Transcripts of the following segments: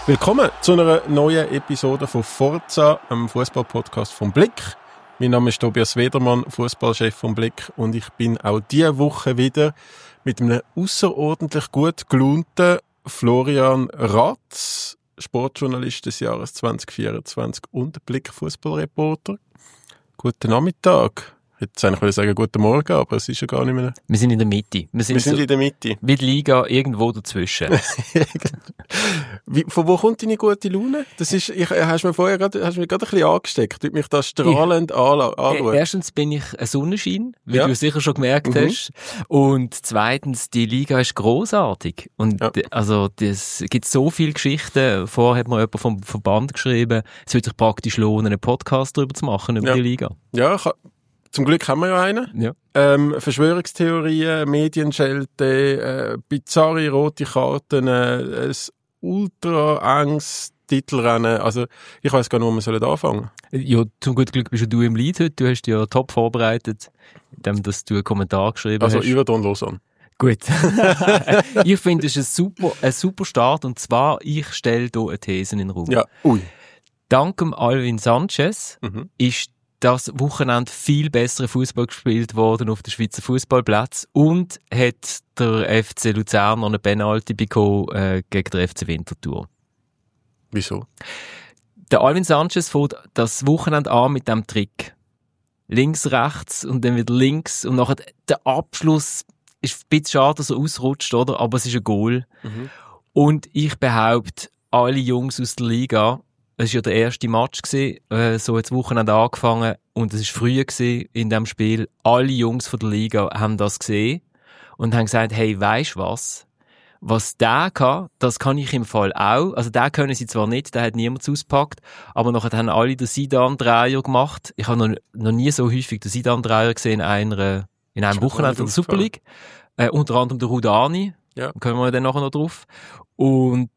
Willkommen zu einer neuen Episode von Forza, einem Fußball-Podcast vom Blick. Mein Name ist Tobias Wedermann, Fußballchef vom Blick, und ich bin auch diese Woche wieder mit einem außerordentlich gut gelaunten Florian Ratz, Sportjournalist des Jahres 2024 und Blick-Fußballreporter. Guten Nachmittag. Ich hätte eigentlich sagen guten Morgen, aber es ist ja gar nicht mehr. Wir sind in der Mitte. Wir sind in der Mitte. Wie die Liga irgendwo dazwischen. Von wo kommt deine gute Laune? Das ist, hast mir gerade ein bisschen angesteckt, weil mich das strahlend anschaut. Erstens bin ich ein Sonnenschein, wie du sicher schon gemerkt hast. Und zweitens, die Liga ist grossartig. Und also, es gibt so viele Geschichten. Vorher hat mir jemand vom Verband geschrieben, es würde sich praktisch lohnen, einen Podcast darüber zu machen, über die Liga. Ja, zum Glück haben wir ja einen. Ja. Verschwörungstheorien, Medienschelte, bizarre rote Karten, ein ultra enges Titelrennen. Also, ich weiss gar nicht, wo wir anfangen sollen. Ja, zum guten Glück bist du im Lead heute. Du hast dich ja top vorbereitet, indem dass du einen Kommentar geschrieben hast. Also, Yverdon Lausanne. Gut. Ich finde, es ist ein super Start. Und zwar, ich stelle hier eine These in den Raum. Ja, ui. Dank dem Alvin Sanchez ist das Wochenende viel bessere Fußball gespielt worden auf den Schweizer Fußballplatz und hat der FC Luzern noch eine Penalty bekommen gegen den FC Winterthur. Wieso? Der Alvin Sanchez fährt das Wochenende an mit dem Trick. Links, rechts und dann wieder links und nachher der Abschluss ist ein bisschen schade, dass er ausrutscht, oder? Aber es ist ein Goal. Und ich behaupte, alle Jungs aus der Liga, es war ja der erste Match gewesen, so jetzt Wochenende angefangen, und es war früh gewesen in diesem Spiel. Alle Jungs von der Liga haben das gesehen und haben gesagt, hey, weisst was der kann, das kann ich im Fall auch. Also der können sie zwar nicht, der hat niemand ausgepackt, aber nachher haben alle den Zidane-Dreier gemacht. Ich habe noch nie so häufig den Zidane-Dreier gesehen in einem Wochenende der Super League. Unter anderem der Rudani, da kommen wir dann nachher noch drauf. Und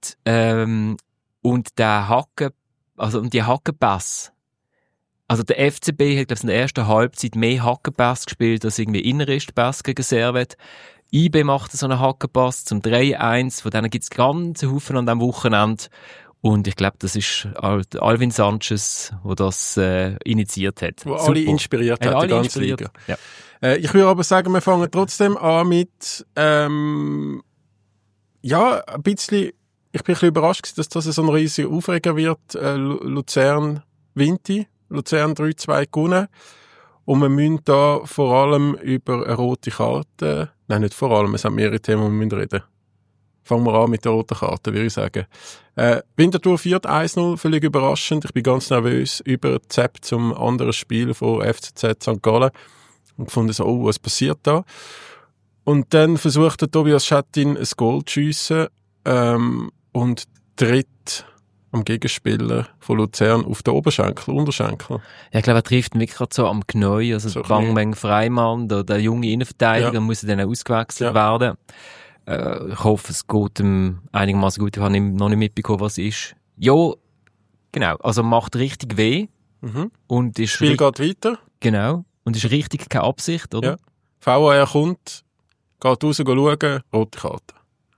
der die Hackenpass. Also der FCB hat, glaube ich, in der ersten Halbzeit mehr Hackenpass gespielt als irgendwie Innerristpass gegen Servet. IB macht so einen Hackenpass zum 3-1. Von denen gibt es ganze Haufen an diesem Wochenende. Und ich glaube, das ist Alvin Sanchez, der das initiiert hat. Wo alle inspiriert hat, die ganze Liga. Ja. Ich würde aber sagen, wir fangen trotzdem an mit ein bisschen. Ich bin ein bisschen überrascht, dass das so ein riesiger Aufreger wird. Luzern-Vinti, Luzern 3-2 gewonnen. Und wir müssen da vor allem über eine rote Karte, nein, nicht vor allem, es haben mehrere Themen, die wir müssen reden. Fangen wir an mit der roten Karte, würde ich sagen. Winterthur führt 1-0, völlig überraschend. Ich bin ganz nervös über Zepp zum anderen Spiel von FCZ St. Gallen und gefunden so, was passiert da? Und dann versucht der Tobias Schettin ein Goal zu schiessen, und tritt am Gegenspieler von Luzern auf den Unterschenkel. Ja, ich glaube, er trifft mich gerade so am Knie, also so Bang Freimann, der junge Innenverteidiger, muss dann ausgewechselt werden. Ich hoffe, es geht ihm einigermaßen gut. Ich habe noch nicht mitbekommen, was es ist. Ja, genau, also macht richtig weh. Und ist Spiel geht weiter. Genau, und ist richtig keine Absicht, oder? Ja. VAR kommt, geht raus schauen, rote Karte.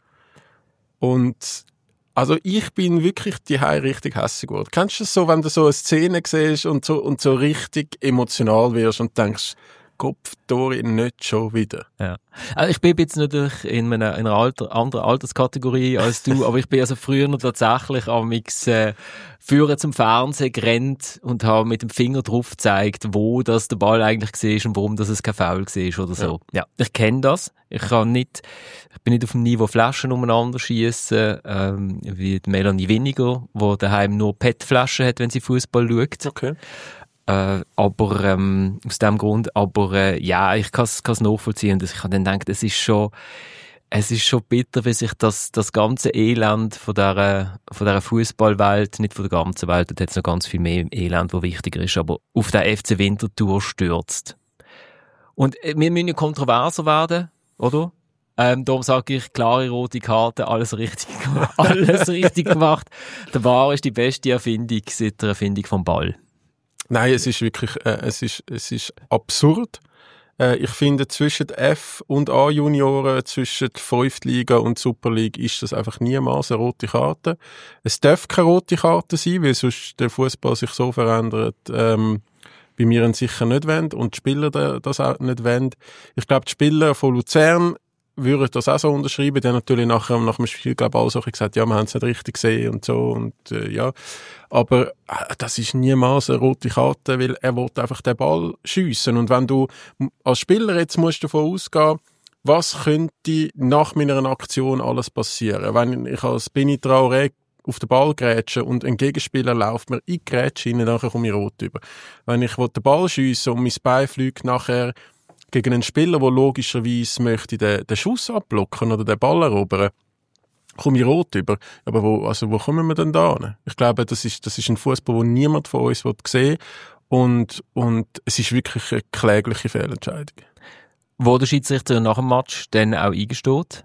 Und also ich bin wirklich richtig hässig geworden. Kennst du das so, wenn du so eine Szene siehst und so richtig emotional wirst und denkst, Kopfdori nicht schon wieder? Ja. Also ich bin jetzt natürlich in einer anderen Alterskategorie als du, aber ich bin also früher noch tatsächlich führen zum Fernsehen gerannt und habe mit dem Finger drauf gezeigt, wo das der Ball eigentlich war und warum das es kein Foul war oder so. Ja, ich kenne das. Ich bin nicht auf dem Niveau Flaschen umeinander schiessen, wie die Melanie Winiger, die daheim nur PET-Flaschen hat, wenn sie Fußball schaut. Okay. Aber aus dem Grund, ich kann es nachvollziehen. Und ich habe dann gedacht, es ist schon bitter, wie sich das ganze Elend von dieser Fußballwelt, nicht von der ganzen Welt, da hat es noch ganz viel mehr Elend, wo wichtiger ist, aber auf der FC Winterthur stürzt. Und wir müssen ja kontroverser werden, oder? Darum sage ich, klare rote Karte, alles richtig gemacht. Der VAR ist die beste Erfindung seit der Erfindung vom Ball. Nein, es ist wirklich, es ist absurd. Ich finde, zwischen F- und A-Junioren, zwischen der 5. Liga und Super League ist das einfach niemals eine rote Karte. Es darf keine rote Karte sein, weil sonst der Fußball sich so verändert, bei mir sicher nicht wollen und die Spieler das auch nicht wollen. Ich glaube, die Spieler von Luzern würden das auch so unterschreiben. Die haben natürlich nach dem Spiel, glaube ich, alle so gesagt, ja, wir haben es nicht richtig gesehen und so und ja. Aber das ist niemals eine rote Karte, weil er will einfach den Ball schiessen. Und wenn du als Spieler jetzt musst davon ausgehen, was könnte nach meiner Aktion alles passieren? Wenn ich als Bini Traoré auf den Ball grätsche und ein Gegenspieler läuft mir in die Grätsche rein, nachher komme ich rot über. Wenn ich den Ball schiesse und mein Bein fliegt nachher gegen einen Spieler, der logischerweise möchte den Schuss abblocken oder den Ball erobern, komme ich rot über. Aber wo kommen wir denn da hin? Ich glaube, das ist ein Fußball, den niemand von uns sehen will. Und es ist wirklich eine klägliche Fehlentscheidung. Wo der Schiedsrichter nach dem Match dann auch eingesteht.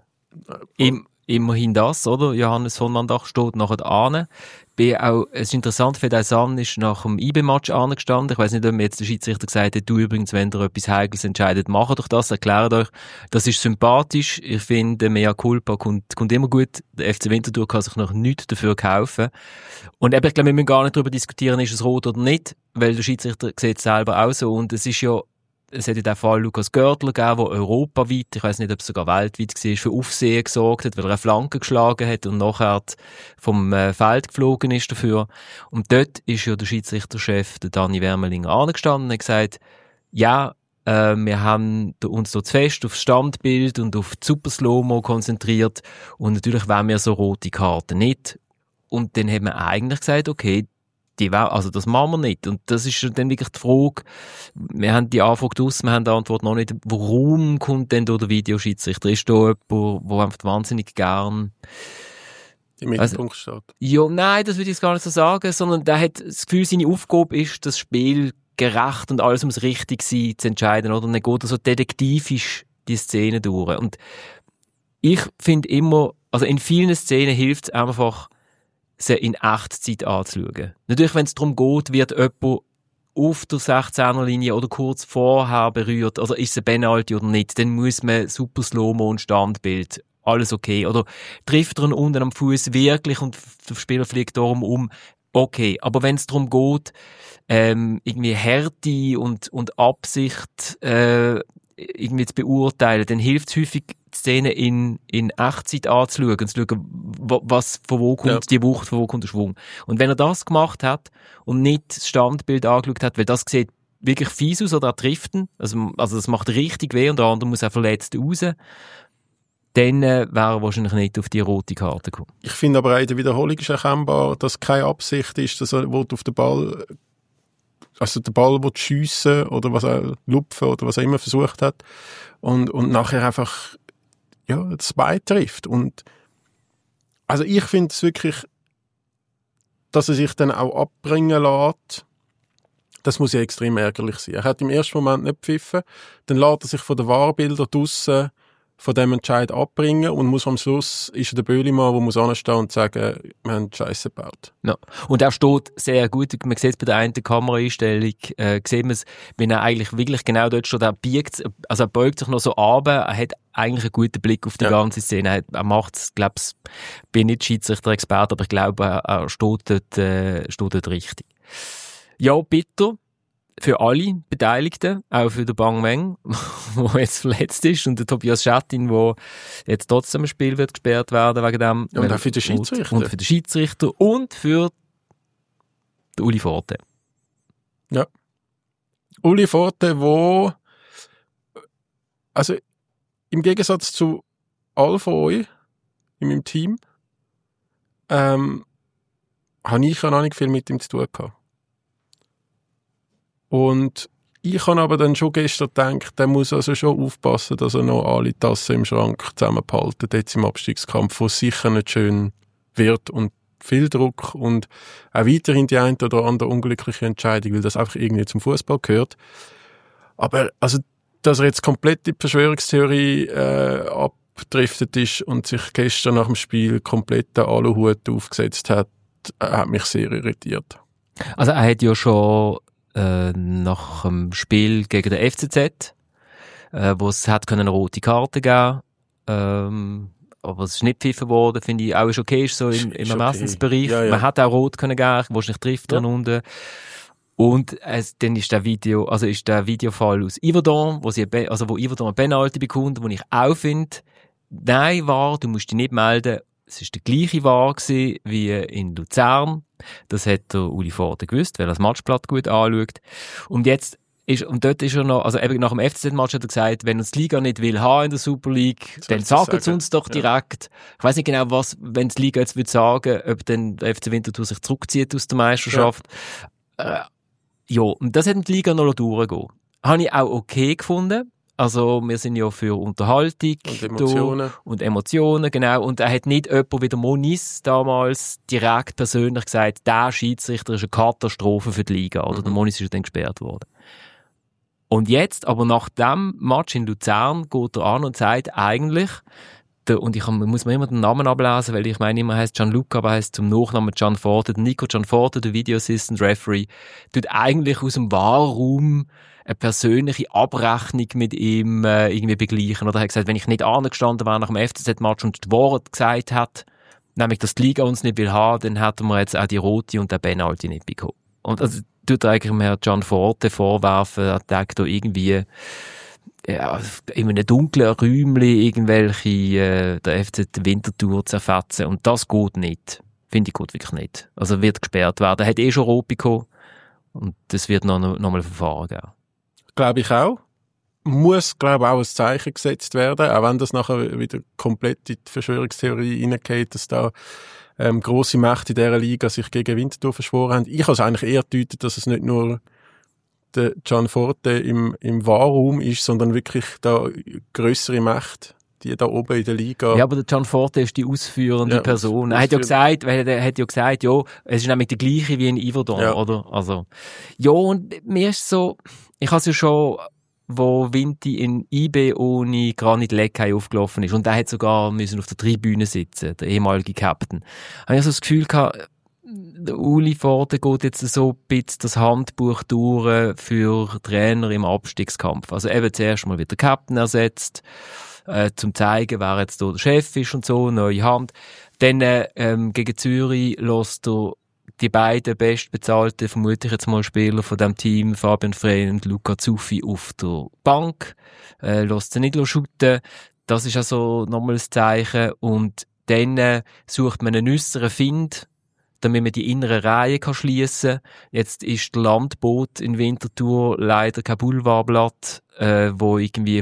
Immerhin das, oder? Johannes von Landach steht nachher an. Es ist interessant, Fedaysan ist nach dem IB-Match angestanden. Ich weiss nicht, ob mir jetzt der Schiedsrichter gesagt hat, du übrigens, wenn ihr etwas Heikles entscheidet, macht doch das, erklärt euch. Das ist sympathisch. Ich finde, Mea Culpa kommt immer gut. Der FC Winterthur kann sich noch nichts dafür kaufen. Und ich glaube, wir müssen gar nicht darüber diskutieren, ist es rot oder nicht, weil der Schiedsrichter sieht es selber auch so. Und es hat ja den Fall Lukas Görtler gegeben, der europaweit, ich weiss nicht, ob es sogar weltweit war, für Aufsehen gesorgt hat, weil er eine Flanke geschlagen hat und nachher vom Feld geflogen ist dafür. Und dort ist ja der Schiedsrichterchef, der Dani Wermelinger, angestanden und hat gesagt, ja, wir haben uns so zu fest aufs Standbild und auf die Super Slow-Mo konzentriert und natürlich wollen wir so rote Karten nicht. Und dann hat man eigentlich gesagt, okay, das machen wir nicht. Und das ist dann wirklich die Frage, wir haben die Anfrage draussen, wir haben die Antwort noch nicht, warum kommt denn da der Videoschiedsrichter? Ist da jemand, der einfach wahnsinnig gern im Mittelpunkt steht? Ja, nein, das würde ich jetzt gar nicht so sagen, sondern der hat das Gefühl, seine Aufgabe ist, das Spiel gerecht und alles ums Richtigsein zu entscheiden, oder? Und dann geht er so detektivisch die Szene durch. Und ich finde immer, also in vielen Szenen hilft es einfach, sie in Echtzeit anzuschauen. Natürlich, wenn es darum geht, wird jemand auf der 16er-Linie oder kurz vorher berührt, oder ist es ein Penalty oder nicht, dann muss man super Slow-Mo und Standbild, alles okay. Oder trifft er ihn unten am Fuß wirklich und der Spieler fliegt darum um, okay. Aber wenn es darum geht, irgendwie Härte und Absicht irgendwie zu beurteilen, dann hilft es häufig, die Szene in Echtzeit anzuschauen und zu schauen, von wo kommt die Wucht, von wo kommt der Schwung. Und wenn er das gemacht hat und nicht das Standbild angeschaut hat, weil das sieht wirklich fies aus oder er trifft ihn, also das macht richtig weh und der andere muss auch verletzt raus, dann wäre er wahrscheinlich nicht auf die rote Karte gekommen. Ich finde aber auch in der Wiederholung ist erkennbar, dass keine Absicht ist, dass er auf den Ball, also der Ball schiessen oder was er lupfen oder was er immer versucht hat und nachher einfach das Bein trifft. Und also ich finde es wirklich, dass er sich dann auch abbringen lässt, das muss ja extrem ärgerlich sein. Er hat im ersten Moment nicht gepfiffen, dann lässt er sich von den Wahrbildern draussen von dem Entscheid abbringen und muss am Schluss, ist der Böhlimann, der muss anstehen und sagen, wir haben Scheiße gebaut. Ja. Und er steht sehr gut, man sieht es bei der einen Kameraeinstellung, sieht man es, wenn er eigentlich wirklich genau dort steht, er beugt sich noch so runter, er hat eigentlich einen guten Blick auf die ganze Szene, er macht es, glaube ich, bin nicht Schiedsrichter-Experte, aber ich glaube, er steht dort richtig. Ja, bitter. Für alle Beteiligten, auch für den Bang Meng, der jetzt verletzt ist, und der Tobias Schattin, der jetzt trotzdem im Spiel wird gesperrt werden wegen dem. Und auch für den Schiedsrichter. Und für den Schiedsrichter und für den Uli Forte. Ja. Uli Forte, wo, also im Gegensatz zu all von euch in meinem Team, habe ich auch noch nicht viel mit ihm zu tun gehabt. Und ich habe aber dann schon gestern gedacht, der muss also schon aufpassen, dass er noch alle Tassen im Schrank zusammenbehalten, jetzt im Abstiegskampf, wo es sicher nicht schön wird und viel Druck und auch weiterhin die eine oder andere unglückliche Entscheidung, weil das einfach irgendwie zum Fußball gehört. Aber also, dass er jetzt komplett in die Verschwörungstheorie abgedriftet ist und sich gestern nach dem Spiel komplett den Aluhut aufgesetzt hat mich sehr irritiert. Also er hat ja schon nach dem Spiel gegen den FCZ wo es hat können eine rote Karte geben, aber es ist nicht pfiffen worden, finde ich auch ist okay, ist so im Ermessensbereich. Ja, ja. Man hat auch rot können geben, wo es nicht trifft dran unten. Und dann ist der Videofall aus Yverdon, wo Yverdon eine Penalty bekommt, wo ich auch finde, nein, du musst dich nicht melden. Es ist der gleiche VAR gewesen wie in Luzern. Das hat der Uli Forte gewusst, weil er das Matchblatt gut anschaut. Und dort ist er noch, also eben nach dem FCZ-Match hat er gesagt, wenn uns die Liga nicht will haben in der Super League, dann sagen sie uns doch direkt. Ja. Ich weiss nicht genau, wenn die Liga jetzt würde sagen, ob dann der FC Winterthur sich zurückzieht aus der Meisterschaft. Ja, und das hat die Liga noch durchgehen. Habe ich auch okay gefunden. Also, wir sind ja für Unterhaltung und Emotionen, genau. Und er hat nicht jemand wie der Moniz damals direkt persönlich gesagt, der Schiedsrichter ist eine Katastrophe für die Liga. Oder der Moniz ist dann gesperrt worden. Und jetzt, aber nach dem Match in Luzern, geht er an und sagt eigentlich, muss mir immer den Namen ablesen, weil ich meine, immer heisst Gianluca, aber heisst zum Nachnamen Gianforte. Der Nico Gianforte, der Video Assistant Referee, tut eigentlich aus dem Warum eine persönliche Abrechnung mit ihm irgendwie begleichen. Oder er hat gesagt, wenn ich nicht angestanden wäre nach dem FCZ-Match und die Wahrheit gesagt hat, nämlich, dass die Liga uns nicht will haben, dann hätten wir jetzt auch die rote und den Penalty nicht bekommen. Und also tut eigentlich dem Herrn Gianforte vorwerfen, er denkt da irgendwie in einem dunklen Räumchen irgendwelche der FCZ Winterthur zerfetzen. Und das geht nicht. Finde ich gut wirklich nicht. Also wird gesperrt werden. Er hat schon rot bekommen. Und das wird noch mal Verfahren geben. Glaube ich auch. Muss, glaube ich, auch ein Zeichen gesetzt werden, auch wenn das nachher wieder komplett in die Verschwörungstheorie hineingeht, dass da grosse Mächte in dieser Liga sich gegen Winterthur verschworen haben. Ich habe es eigentlich eher gedeutet, dass es nicht nur der Gianforte im Wahrraum ist, sondern wirklich da grössere Mächte, die da oben in der Liga. Ja, aber der Gianforte ist die ausführende Person. Er hat ja gesagt, ja, es ist nämlich der gleiche wie in Yverdon, oder? Also, ja, und mir ist so, ich habe es ja schon, wo Vinti in IB ohne Granit Leckay aufgelaufen ist, und der hat sogar müssen auf der Tribüne sitzen, der ehemalige Captain. Habe ich so das Gefühl gehabt, der Uli Forte geht jetzt so ein bisschen das Handbuch durch für Trainer im Abstiegskampf. Also eben zuerst mal wieder Captain ersetzt, zum zeigen, wer jetzt hier der Chef ist und so, neue Hand. Dann gegen Zürich lässt er die beiden bestbezahlten, vermute ich jetzt mal, Spieler von dem Team, Fabian Frey und Luca Zuffi, auf der Bank, lässt sie nicht shooten. Das ist also nochmal ein Zeichen. Und dann sucht man einen äusseren Find, damit man die innere Reihe schliessen kann. Jetzt ist der Landboot in Winterthur leider kein Boulevardblatt, wo irgendwie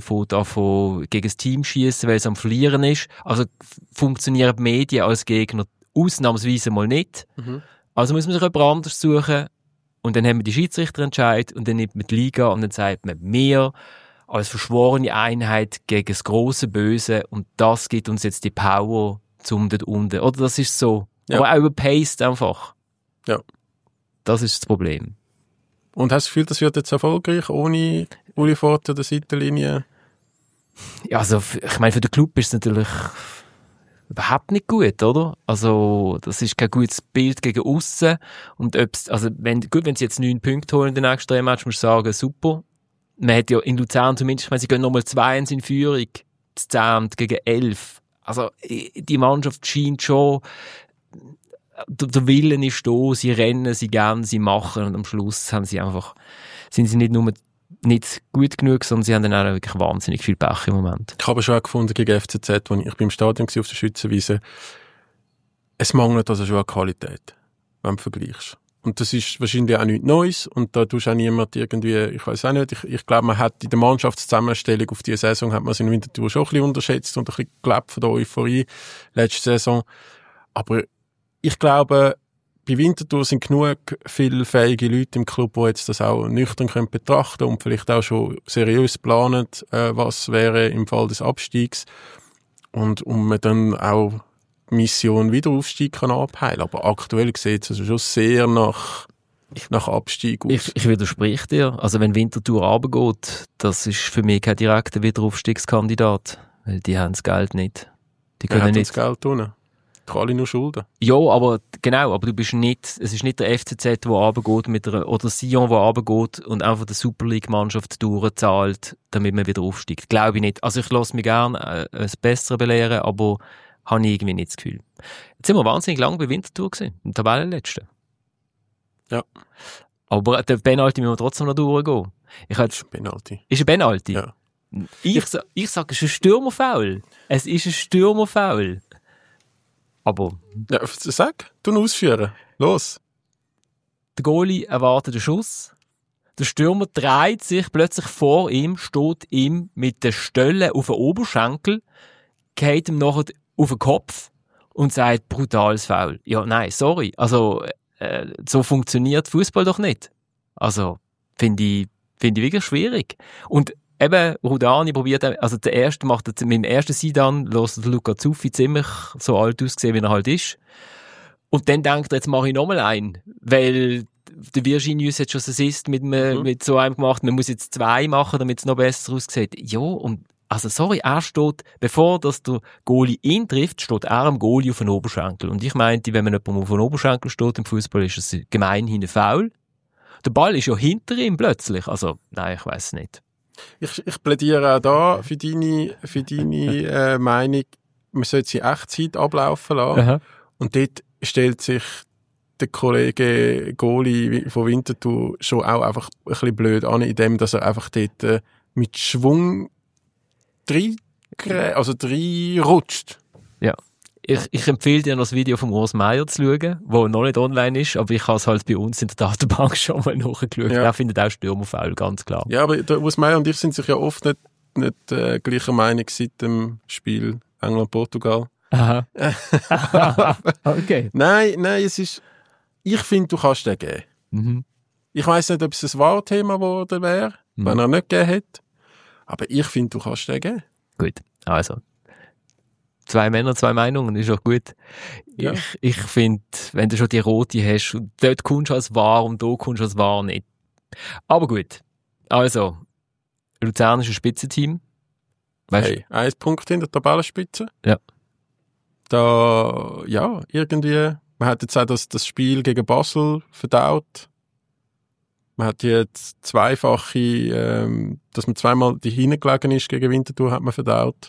gegen das Team schiessen, weil es am Verlieren ist. Also funktionieren die Medien als Gegner ausnahmsweise mal nicht. Mhm. Also muss man sich jemand anderes suchen. Und dann haben wir die Schiedsrichterentscheid und dann nimmt man die Liga und dann sagt man, wir als verschworene Einheit gegen das grosse Böse, und das gibt uns jetzt die Power zum dort unten. Oder das ist so. Ja. Aber auch überpaced einfach. Ja. Das ist das Problem. Und hast du das Gefühl, das wird jetzt erfolgreich, ohne Uli Forte der Seitenlinie? Ja, also, ich meine, für den Club ist es natürlich überhaupt nicht gut, oder? Also, das ist kein gutes Bild gegen aussen. Und wenn sie jetzt 9 Punkte holen in den nächsten 3 Matches, musst du sagen, super. Man hat ja in Luzern zumindest, ich meine, sie gehen nochmal 2-1 in Führung, zu 10 gegen 11. Also, die Mannschaft scheint schon, der Willen ist da, sie rennen, sie gehen, sie machen, und am Schluss sind sie nicht nur nicht gut genug, sondern sie haben dann auch wirklich wahnsinnig viel Pech im Moment. Ich habe schon auch gefunden gegen FCZ, als ich beim Stadion war auf der Schützenwiese, es mangelt also schon an Qualität, wenn du vergleichst. Und das ist wahrscheinlich auch nichts Neues, und da tust auch niemand irgendwie, ich weiß auch nicht, ich glaube, man hat in der Mannschaftszusammenstellung auf diese Saison hat man es in Winterthur schon ein bisschen unterschätzt und ein bisschen gelebt von der Euphorie letzte Saison. Aber ich glaube, bei Winterthur sind genug viele fähige Leute im Club, die jetzt das auch nüchtern können betrachten und vielleicht auch schon seriös planen, was wäre im Fall des Abstiegs. Und man dann auch die Mission Wiederaufstieg kann abheilen. Aber aktuell sieht es also schon sehr nach Abstieg aus. Ich widerspreche dir. Also wenn Winterthur runtergeht, das ist für mich kein direkter Wiederaufstiegskandidat. Weil die haben das Geld nicht. Die können nicht das Geld tun. Doch alle nur Schulden. Ja, aber genau, aber du bist nicht, es ist nicht der FCZ, der runtergeht oder Sion, der runtergeht und einfach die Super League-Mannschaft durchzahlt, damit man wieder aufsteigt. Glaube ich nicht. Also ich lasse mich gerne das Bessere belehren, aber habe ich irgendwie nicht das Gefühl. Jetzt sind wir wahnsinnig lange bei Winterthur gewesen, im Tabellenletzten. Ja. Aber der Penalty müssen wir trotzdem noch durchgehen. Das ist ein Penalty. Ist ein Penalty? Ja. Ich sage, es ist ein Stürmerfoul. Es ist ein Stürmerfoul. Aber Ja, sag, du ausführen. Los. der Goalie erwartet den Schuss. Der Stürmer dreht sich plötzlich vor ihm, steht ihm mit den Stöllen auf den Oberschenkel, geht ihm nachher auf den Kopf und sagt, brutales Foul. Ja, nein, sorry. Also, so funktioniert Fußball doch nicht. Also, finde ich wirklich schwierig. Und eben, Rudani probiert, also der erste macht mit dem ersten Sidan, lässt Luca Zuffi ziemlich so alt aussehen, wie er halt ist. Und dann denkt er, jetzt mache ich nochmal einen. Weil der Virginius hat schon einen Assist mit so einem gemacht, man muss jetzt 2 machen, damit es noch besser aussieht. Ja, und also sorry, er steht, bevor dass der Goalie ihn trifft, steht er am Goalie auf den Oberschenkel. Und ich meinte, wenn man jemandem auf den Oberschenkel steht im Fußball, ist es gemeinhin ein Foul. Der Ball ist ja hinter ihm plötzlich. Also, nein, ich weiss nicht. Ich plädiere auch da für deine Meinung, man sollte sie Echtzeit ablaufen lassen. Aha. Und dort stellt sich der Kollege Goalie von Winterthur schon auch einfach ein bisschen blöd an, indem dass er einfach dort mit Schwung rutscht. Ja. Ich empfehle dir noch das Video von Urs Meier zu schauen, das noch nicht online ist, aber ich habe es halt bei uns in der Datenbank schon mal nachgeschaut. Ja. Der findet auch Stürmerfoul, ganz klar. Ja, aber der Urs Meier und ich sind sich ja oft nicht gleicher Meinung seit dem Spiel England-Portugal. Aha. Okay. Nein, ich finde, du kannst den geben. Mhm. Ich weiss nicht, ob es ein Wahlthema geworden wäre, wenn er nicht gegeben hätte. Aber ich finde, du kannst den geben. Gut, also. 2 Männer, 2 Meinungen, ist auch gut. Ja. Ich finde, wenn du schon die rote hast, und dort kommst du als wahr und da kommst du als wahr nicht. Aber gut. Also, Luzern ist ein Spitzenteam. Weißt Hey, 1 Punkt in der Tabellenspitze. Ja. Da, ja, irgendwie, man hat jetzt auch das Spiel gegen Basel verdaut. Man hat jetzt zweifache, dass man zweimal die hingelegen ist gegen Winterthur, hat man verdaut.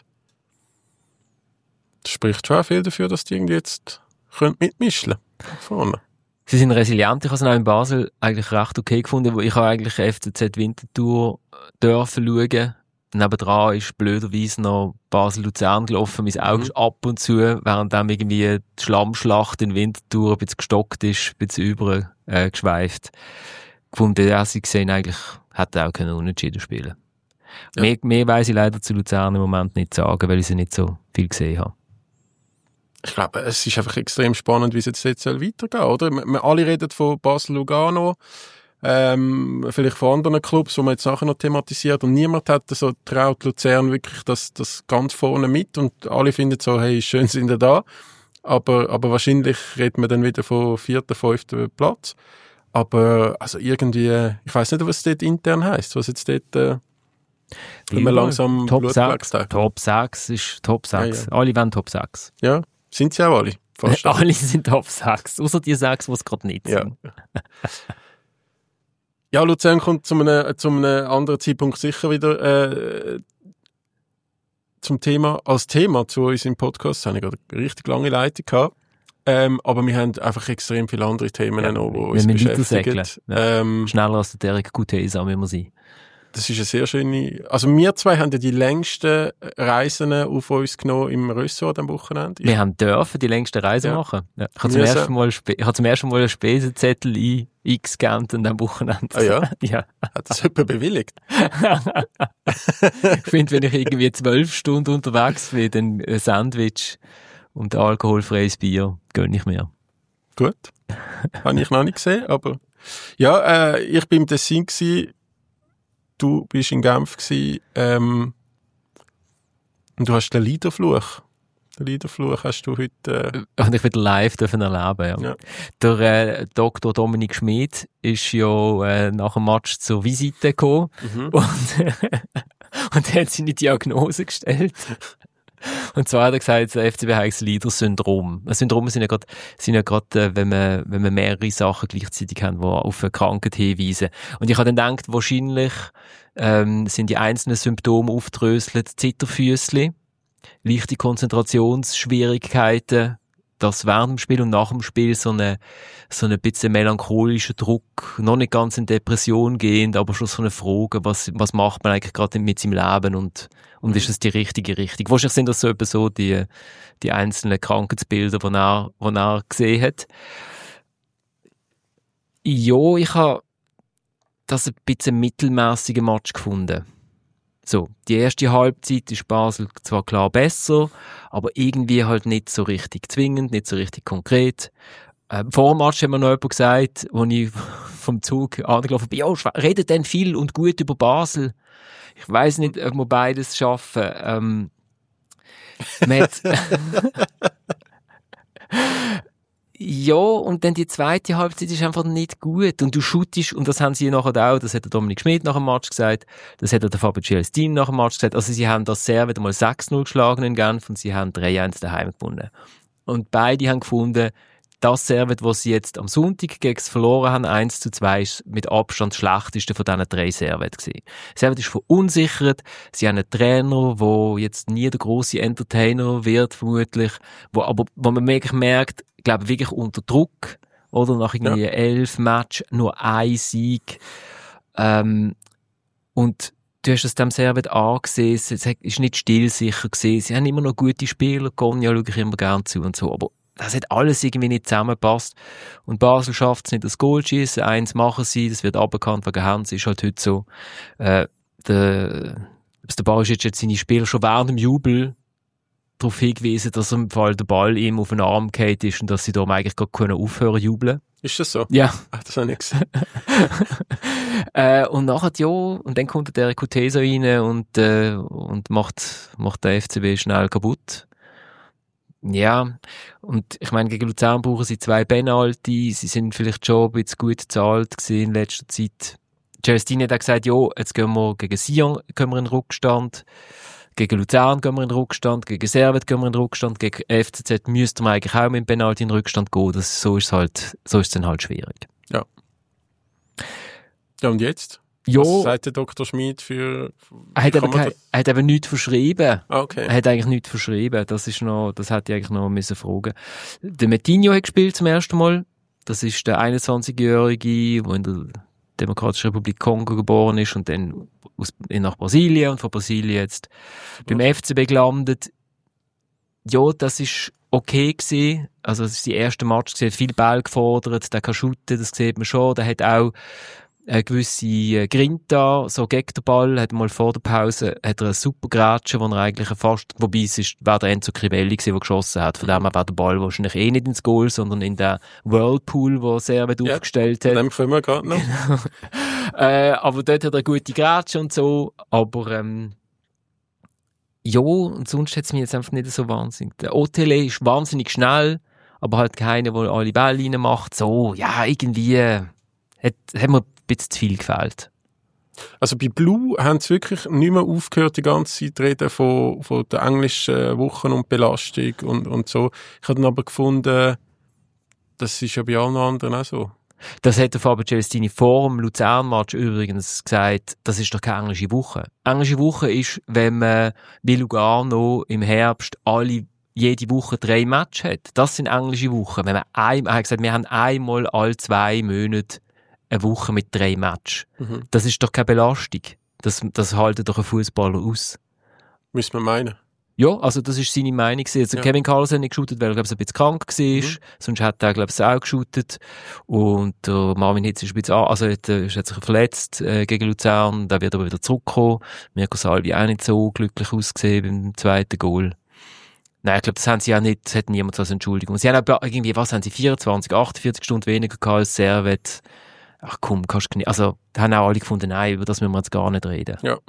Das spricht schon auch viel dafür, dass die irgendwie jetzt mitmischen vorne. Sie sind resilient. Ich habe es auch in Basel eigentlich recht okay gefunden, wo ich habe eigentlich FCZ Winterthur dürfen schauen. Nebendran ist blöderweise noch Basel-Luzern gelaufen. Mein Auge ist ab und zu, während dann irgendwie die Schlammschlacht in Winterthur ein bisschen gestockt ist, ein bisschen übergeschweift. Gefunden, ja, sie gesehen, eigentlich hätte auch können unentschieden spielen. Ja. Mehr weiss ich leider zu Luzern im Moment nicht sagen, weil ich sie nicht so viel gesehen habe. Ich glaube, es ist einfach extrem spannend, wie es jetzt weitergehen soll, oder? Wir alle reden von Basel-Lugano, vielleicht von anderen Clubs, die man jetzt nachher noch thematisiert, und niemand hat so traut Luzern wirklich das ganz vorne mit, und alle finden so, hey, schön sind wir da, aber wahrscheinlich reden wir dann wieder von 4., 5. Platz. Aber also irgendwie, ich weiss nicht, was dort intern heisst, was jetzt dort wenn wir langsam Top 6. Blut Top 6 ist Top 6. Ja. Alle wollen Top 6. Ja, sind sie auch alle. Fast alle sind Top 6, außer die 6, die es gerade nicht sind. Ja, Luzern kommt zu einem anderen Zeitpunkt sicher wieder zum Thema, als Thema zu uns im Podcast. Da habe ich gerade eine richtig lange Leitung gehabt. Aber wir haben einfach extrem viele andere Themen noch, die uns beschäftigen. Ja. Schneller als der Derek Gutesa, wie wir sind. Das ist eine sehr schöne... Also wir zwei haben ja die längsten Reisen auf uns genommen im Ressort am Wochenende. Wir haben dürfen die längste Reise machen. Ja. Ich habe zum ersten Mal einen Spesenzettel eingescannt an diesem Wochenende. Ah ja? Ja. Hat das jemand bewilligt? Ich finde, wenn ich irgendwie 12 Stunden unterwegs bin, dann ein Sandwich und alkoholfreies Bier gönne ich mir. Gut. Habe ich noch nicht gesehen, aber... Ja, ich bin im Tessin gewesen. Du bist in Genf gewesen, und du hast den Liederfluch. Den Liederfluch hast du heute... Und ich wieder live dürfen erleben, ja. Der Dr. Dominik Schmid ist ja nach dem Match zur Visite gekommen und hat seine Diagnose gestellt. Und zwar hat er gesagt, der FCB heißt Leader-Syndrom. Syndrome sind ja gerade, wenn man mehrere Sachen gleichzeitig haben, die auf eine Krankheit hinweisen. Und ich habe dann gedacht, wahrscheinlich sind die einzelnen Symptome aufdröselt, Zitterfüssli, leichte Konzentrationsschwierigkeiten, das während dem Spiel und nach dem Spiel so ein bisschen melancholischer Druck, noch nicht ganz in Depression gehend, aber schon so eine Frage, was macht man eigentlich gerade mit seinem Leben und ist es die richtige Richtung? Wahrscheinlich sind das so die einzelnen Krankheitsbilder, die er gesehen hat. Ja, ich habe das ein bisschen mittelmäßigen Match gefunden. So, die erste Halbzeit ist Basel zwar klar besser, aber irgendwie halt nicht so richtig zwingend, nicht so richtig konkret. Vor dem Match hat mir noch jemand gesagt, als ich vom Zug angelaufen bin, ja, redet denn viel und gut über Basel. Ich weiss nicht, ob wir beides schaffen. Ja, und dann die zweite Halbzeit ist einfach nicht gut. Und du shootest, und das haben sie nachher auch, das hat der Dominik Schmid nach dem Match gesagt, das hat der Fabio Celestini nach dem Match gesagt, also sie haben das Servet mal 6-0 geschlagen in Genf und sie haben 3-1 daheim gewonnen. Und beide haben gefunden, das Servet, was sie jetzt am Sonntag gegen es verloren haben, 1-2, ist mit Abstand das schlechteste von diesen 3 Servet gewesen. Servet ist verunsichert, sie haben einen Trainer, der jetzt nie der grosse Entertainer wird, vermutlich, wo man wirklich merkt, ich glaube, wirklich unter Druck, oder? Nach irgendwie 11 Match, nur ein Sieg. Und du hast es dem Servet angesehen, es ist nicht stillsicher gewesen, sie haben immer noch gute Spieler, Gonja schaue ich immer gerne zu und so, aber das hat alles irgendwie nicht zusammengepasst. Und Basel schafft es nicht, das Goal zu schiessen. 1 machen sie, das wird aberkannt wegen Hands, ist halt heute so. Der Baric jetzt seine Spieler schon während dem Jubel darauf hingewiesen, dass im Fall der Ball ihm auf den Arm gefallen ist und dass sie darum eigentlich gar aufhören jubeln. Ist das so? Ja. Ach, das habe ich gesehen. Und nachher, ja, und dann kommt der Kutesa rein und macht den FCB schnell kaputt. Ja, und ich meine, gegen Luzern brauchen sie 2 Penalty, sie sind vielleicht schon ein bisschen gut bezahlt gewesen in letzter Zeit. Celestini hat auch gesagt, ja, jetzt gehen wir gegen Sion in den Rückstand, gegen Luzern gehen wir in den Rückstand, gegen Servet gehen wir in den Rückstand, gegen FCZ müssten wir eigentlich auch mit dem Penalty in den Rückstand gehen, so ist es dann halt schwierig. Ja. Ja, und jetzt? Ja. Was sagt der Dr. Schmid für... Er hat eben nichts verschrieben. Okay. Er hat eigentlich nichts verschrieben. Das hätte ich eigentlich noch fragen müssen. Der Metinho hat gespielt zum ersten Mal. Das ist der 21-Jährige, der in der Demokratischen Republik Kongo geboren ist und dann nach Brasilien und von Brasilien jetzt beim FCB gelandet. Ja, das ist okay gewesen. Also, das ist die erste Match gewesen. Viel Ball gefordert. Der kann shooten, das sieht man schon. Der hat auch eine gewisse Grinta, so gegen den Ball, hat mal vor der Pause, hat er eine super Grätsche, wo er eigentlich wobei wäre der Enzo Crivelli gewesen, der geschossen hat. Von dem her wäre der Ball wahrscheinlich nicht ins Goal, sondern in den Whirlpool, den Servet aufgestellt hat. Dem kommen wir gerade noch. Aber dort hat er eine gute Grätsche und so, aber, ja, und sonst hat es mich jetzt einfach nicht so wahnsinnig. Der Otele ist wahnsinnig schnell, aber halt keiner, der alle Bälle reinmacht. So, ja, irgendwie, hat mir ein bisschen zu viel gefällt. Also bei Blue haben sie wirklich nicht mehr aufgehört, die ganze Zeit reden von der englischen Wochen und Belastung und so. Ich habe dann aber gefunden, das ist ja bei allen anderen auch so. Das hat der Fabio Celestini vor dem Luzern-Match übrigens gesagt, das ist doch keine englische Woche. Englische Woche ist, wenn man wie Lugano im Herbst jede Woche 3 Matches hat. Das sind englische Wochen. Wenn man er hat gesagt, wir haben einmal alle 2 Monate eine Woche mit 3 Matches. Mhm. Das ist doch keine Belastung. Das haltet doch ein Fußballer aus. Müssen wir meinen. Ja, also das ist seine Meinung. Also Kevin Carlsen hat nicht geshootet, weil er, glaube ich, ein bisschen krank war. Mhm. Sonst hat er, glaube ich, auch geshootet. Und Marvin Hitz ist ein bisschen hat sich verletzt gegen Luzern. Der wird aber wieder zurückkommen. Mirko Salvi auch nicht so glücklich ausgesehen beim zweiten Goal. Nein, ich glaube, das haben sie ja nicht, das hat niemand als Entschuldigung. Sie haben aber irgendwie, 24, 48 Stunden weniger gehabt als Servet. Ach komm, kannst du nicht. Also, da haben auch alle gefunden, nein, über das müssen wir jetzt gar nicht reden. Ja.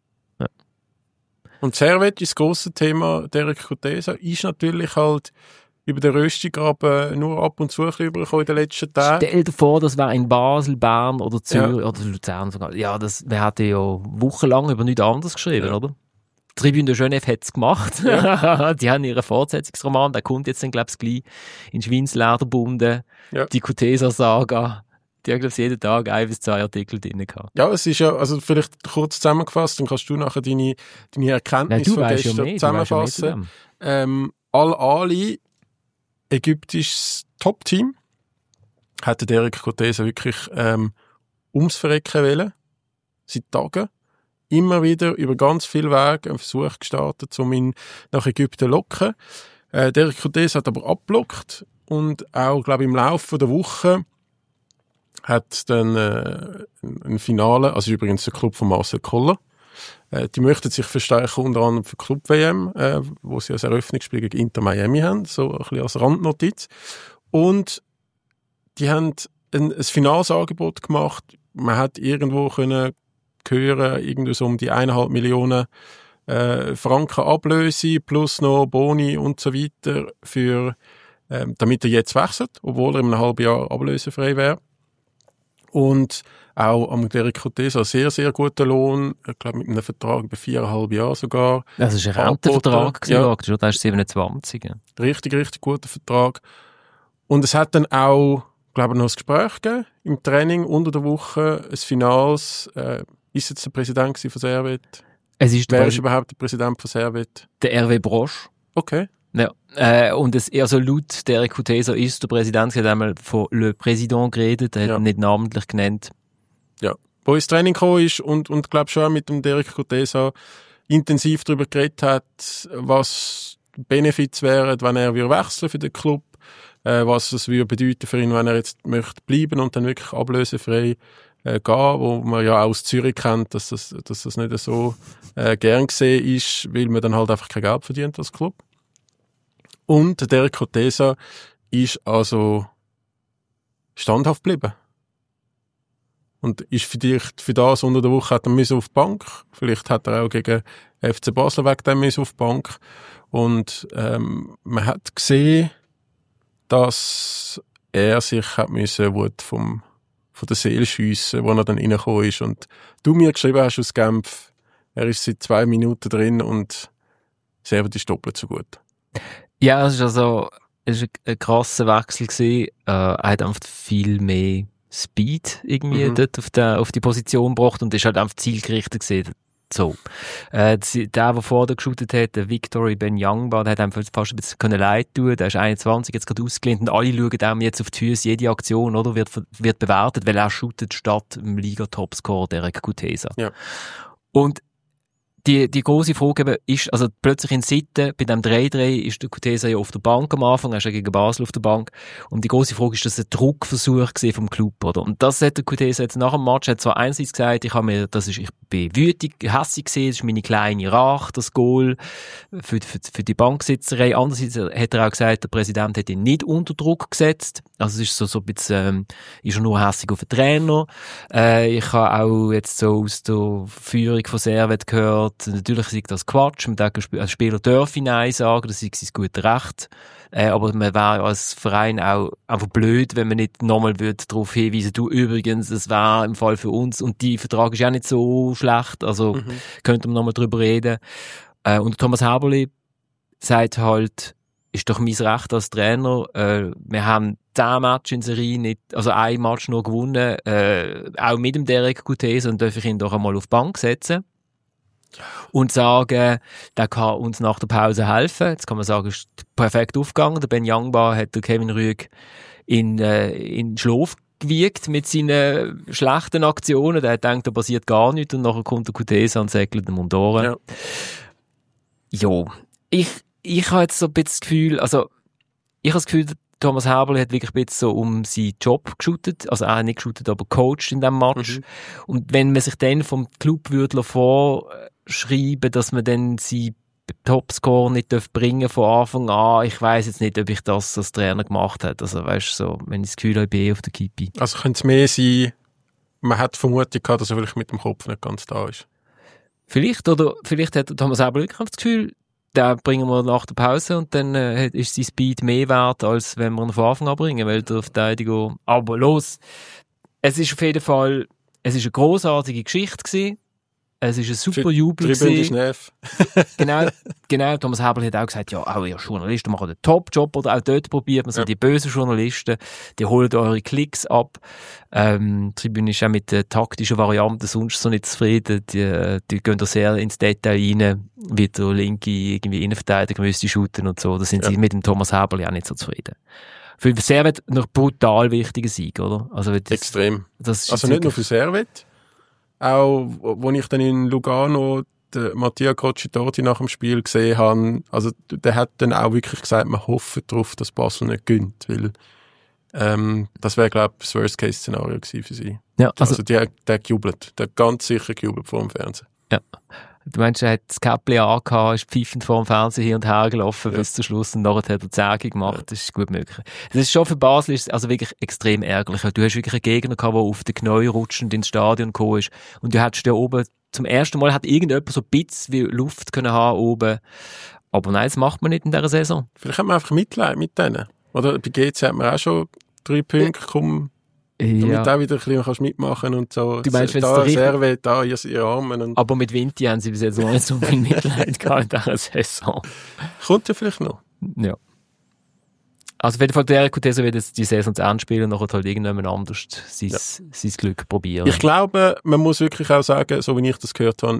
Und Servet ist das grosse Thema. Derek Kutesa ist natürlich halt über den Röstigraben nur ab und zu ein bisschen übergekommen in den letzten Tagen. Stell dir vor, das wäre in Basel, Bern oder Zürich oder Luzern sogar. Ja, wir hätten ja wochenlang über nichts anderes geschrieben, oder? Tribune de Genève hat es gemacht. Ja. Die haben ihren Fortsetzungsroman, der kommt jetzt dann, glaube ich, gleich in Schweinsleder gebunden. Ja. Die Kutesa-Saga. Die haben, glaube ich, jeden Tag 1 bis 2 Artikel drin gehabt. Ja, es ist ja, also vielleicht kurz zusammengefasst, dann kannst du nachher deine Erkenntnisse von gestern zusammenfassen. Al-Ali, ägyptisches Top-Team, hat Derek Kutesa wirklich ums Verrecken wollen. Seit Tagen. Immer wieder über ganz viel Wege einen Versuch gestartet, um ihn nach Ägypten zu locken. Derek Kutesa hat aber abblockt und auch, glaube ich, im Laufe der Woche hat dann ein Finale, also übrigens der Club von Marcel Koller. Die möchten sich verstärken, unter anderem für Club-WM, wo sie als Eröffnungsspiel gegen Inter Miami haben, so ein bisschen als Randnotiz. Und die haben ein finales Angebot gemacht. Man hat irgendwo können hören, irgendwie so um die 1,5 Millionen Franken Ablöse plus noch Boni und so weiter für, damit er jetzt wechselt, obwohl er in einem halben Jahr ablösefrei wäre. Und auch am Derek Kutesa sehr, sehr guter Lohn, ich glaube mit einem Vertrag über 4,5 Jahre sogar. Das ist ein Rentenvertrag, ja. Der ist 27. Ja. Richtig guter Vertrag. Und es hat dann auch, glaube ich, noch ein Gespräch gegeben im Training unter der Woche, ein Finals. Ist jetzt der Präsident von Servette? Wer ist überhaupt der Präsident von Servette? Der Hervé Broche. Okay. Ja. Und also laut Derek Kutesa ist der Präsident, der hat einmal von Le Président geredet, der hat ihn nicht namentlich genannt. Ja, wo ins Training gekommen ist und glaube schon mit dem Derek Kutesa intensiv darüber geredet hat, was Benefits wären, wenn er wechseln für den Club, was es würde bedeuten für ihn, wenn er jetzt möchte bleiben und dann wirklich ablösefrei gehen, wo man ja auch aus Zürich kennt, dass das nicht so gern gesehen ist, weil man dann halt einfach kein Geld verdient als Club. Und der Derek Kutesa ist also standhaft geblieben. Und ist vielleicht für das unter der Woche hat er müssen auf die Bank. Vielleicht hat er auch gegen FC Basel wegen dem müssen auf die Bank. Und man hat gesehen, dass er sich hat müssen Wut von der Seele schiessen, wo er dann reingekommen ist. Und du mir geschrieben hast aus Genf, er ist seit 2 Minuten drin und Servette ist doppelt so gut. Ja, es war ein krasser Wechsel gewesen. Er hat einfach viel mehr Speed irgendwie dort auf die Position gebracht und ist halt einfach zielgerichtet gewesen. So. Der vorher geshootet hat, der Victory Benyangba, der hat einfach fast ein bisschen leid tun. Der ist 21, jetzt gerade ausgelehnt und alle schauen ihm jetzt auf die Füße. Jede Aktion, oder, wird bewertet, weil er shootet statt dem Liga-Topscorer Derek Kutesa. Ja. Und die grosse Frage ist, also plötzlich in Sitten, bei dem 3-3 ist der Kutesa ja auf der Bank am Anfang, er ist ja gegen Basel auf der Bank. Und die grosse Frage ist, dass ein Druckversuch vom Club, oder? Und das hat der Kutesa jetzt nach dem Match, hat zwar einerseits gesagt, ich bin wütig, hässig gesehen, das ist meine kleine Rache, das Goal für die Banksitzerei. Andererseits hat er auch gesagt, der Präsident hat ihn nicht unter Druck gesetzt. Also es ist so ein bisschen, ist er nur hässig auf den Trainer. Ich habe auch jetzt so aus der Führung von Servette gehört, natürlich ist das Quatsch, als Spieler dürfen Nein sagen, das ist sein gutes Recht. Aber man wäre als Verein auch einfach blöd, wenn man nicht nochmal darauf hinweisen, du übrigens, das wäre im Fall für uns und die Vertrag ist ja nicht so schlecht, also könnte man nochmal drüber reden. Und Thomas Häberli sagt halt, ist doch mein Recht als Trainer, wir haben 10 Match in Serie nicht, also ein Match nur gewonnen, auch mit dem Derek Kutesa, und darf ich ihn doch einmal auf die Bank setzen. Und sagen, der kann uns nach der Pause helfen. Jetzt kann man sagen, ist perfekt aufgegangen. Der Benyangba hat der Kevin Rüegg in Schlaf gewiegt mit seinen schlechten Aktionen. Der denkt, da passiert gar nichts. Und nachher kommt der Kutesa und säckelt ihm um die Ohren. Ja. Ich habe jetzt so ein bisschen das Gefühl, Thomas Häberli hat wirklich ein bisschen so um seinen Job geshootet. Also er hat nicht geshootet, aber coacht in diesem Match. Und wenn man sich dann vom Club würde vorschreiben, dass man dann seinen Topscore nicht bringen von Anfang an, ich weiss jetzt nicht, ob ich das als Trainer gemacht hätte. Also weißt so, wenn ich das Gefühl habe, ich bin auf der Kippe. Also könnte es mehr sein, man hat Vermutung gehabt, dass er vielleicht mit dem Kopf nicht ganz da ist. Vielleicht hat Thomas Häberli wirklich das Gefühl, den bringen wir nach der Pause und dann ist sein Speed mehr wert, als wenn wir ihn von Anfang an bringen, weil der Verteidiger, aber los. Es ist auf jeden Fall, es ist eine grossartige Geschichte gewesen. Es ist ein super Jubel gewesen. Genau, Thomas Häberli hat auch gesagt, ja, auch ihr Journalisten machen einen Top-Job, oder auch dort probiert man so, die bösen Journalisten, die holen eure Klicks ab. Die Tribüne ist auch mit den taktischen Varianten sonst so nicht zufrieden. Die gehen da sehr ins Detail rein, wie der linke irgendwie Innenverteidiger müsste shooten und so. Da sind sie mit dem Thomas Häberli auch nicht so zufrieden. Für Servet noch brutal wichtiger Sieg, oder? Also extrem. Das also nicht nur für Servet, auch wo ich dann in Lugano den Mattia Crocitati nach dem Spiel gesehen habe, also der hat dann auch wirklich gesagt, man hofft darauf, dass Basel nicht gönnt, weil das wäre, glaube ich, das Worst-Case-Szenario gewesen für sie. Ja, also der gejubelt, der hat ganz sicher gejubelt vor dem Fernsehen. Ja. Du meinst, er hat das Käppli angehabt, ist pfeifend vor dem Fernsehen hin und her gelaufen bis zum Schluss und nachher hat er Zäge gemacht. Das ist gut möglich. Das ist schon für Basel ist also wirklich extrem ärgerlich. Du hast wirklich einen Gegner gehabt, der auf den Knie rutschend ins Stadion gekommen ist. Und du hättest da oben, zum ersten Mal hat irgendjemand so ein bisschen wie Luft können haben oben. Aber nein, das macht man nicht in dieser Saison. Vielleicht hat man einfach Mitleid mit denen. Oder bei GC hat man auch schon 3 Punkte, damit auch wieder ein bisschen kannst mitmachen und so. Du meinst, da Servet, da ihr Armen. Und aber mit Vinti haben sie bis jetzt noch nicht so viel Mitleid gehabt in dieser Saison. Kommt ja vielleicht noch. Ja. Also auf jeden Fall, der RQT wird die Saison zu Ende spielen und nachher halt irgendjemand anders sein Glück probieren. Ich glaube, man muss wirklich auch sagen, so wie ich das gehört habe,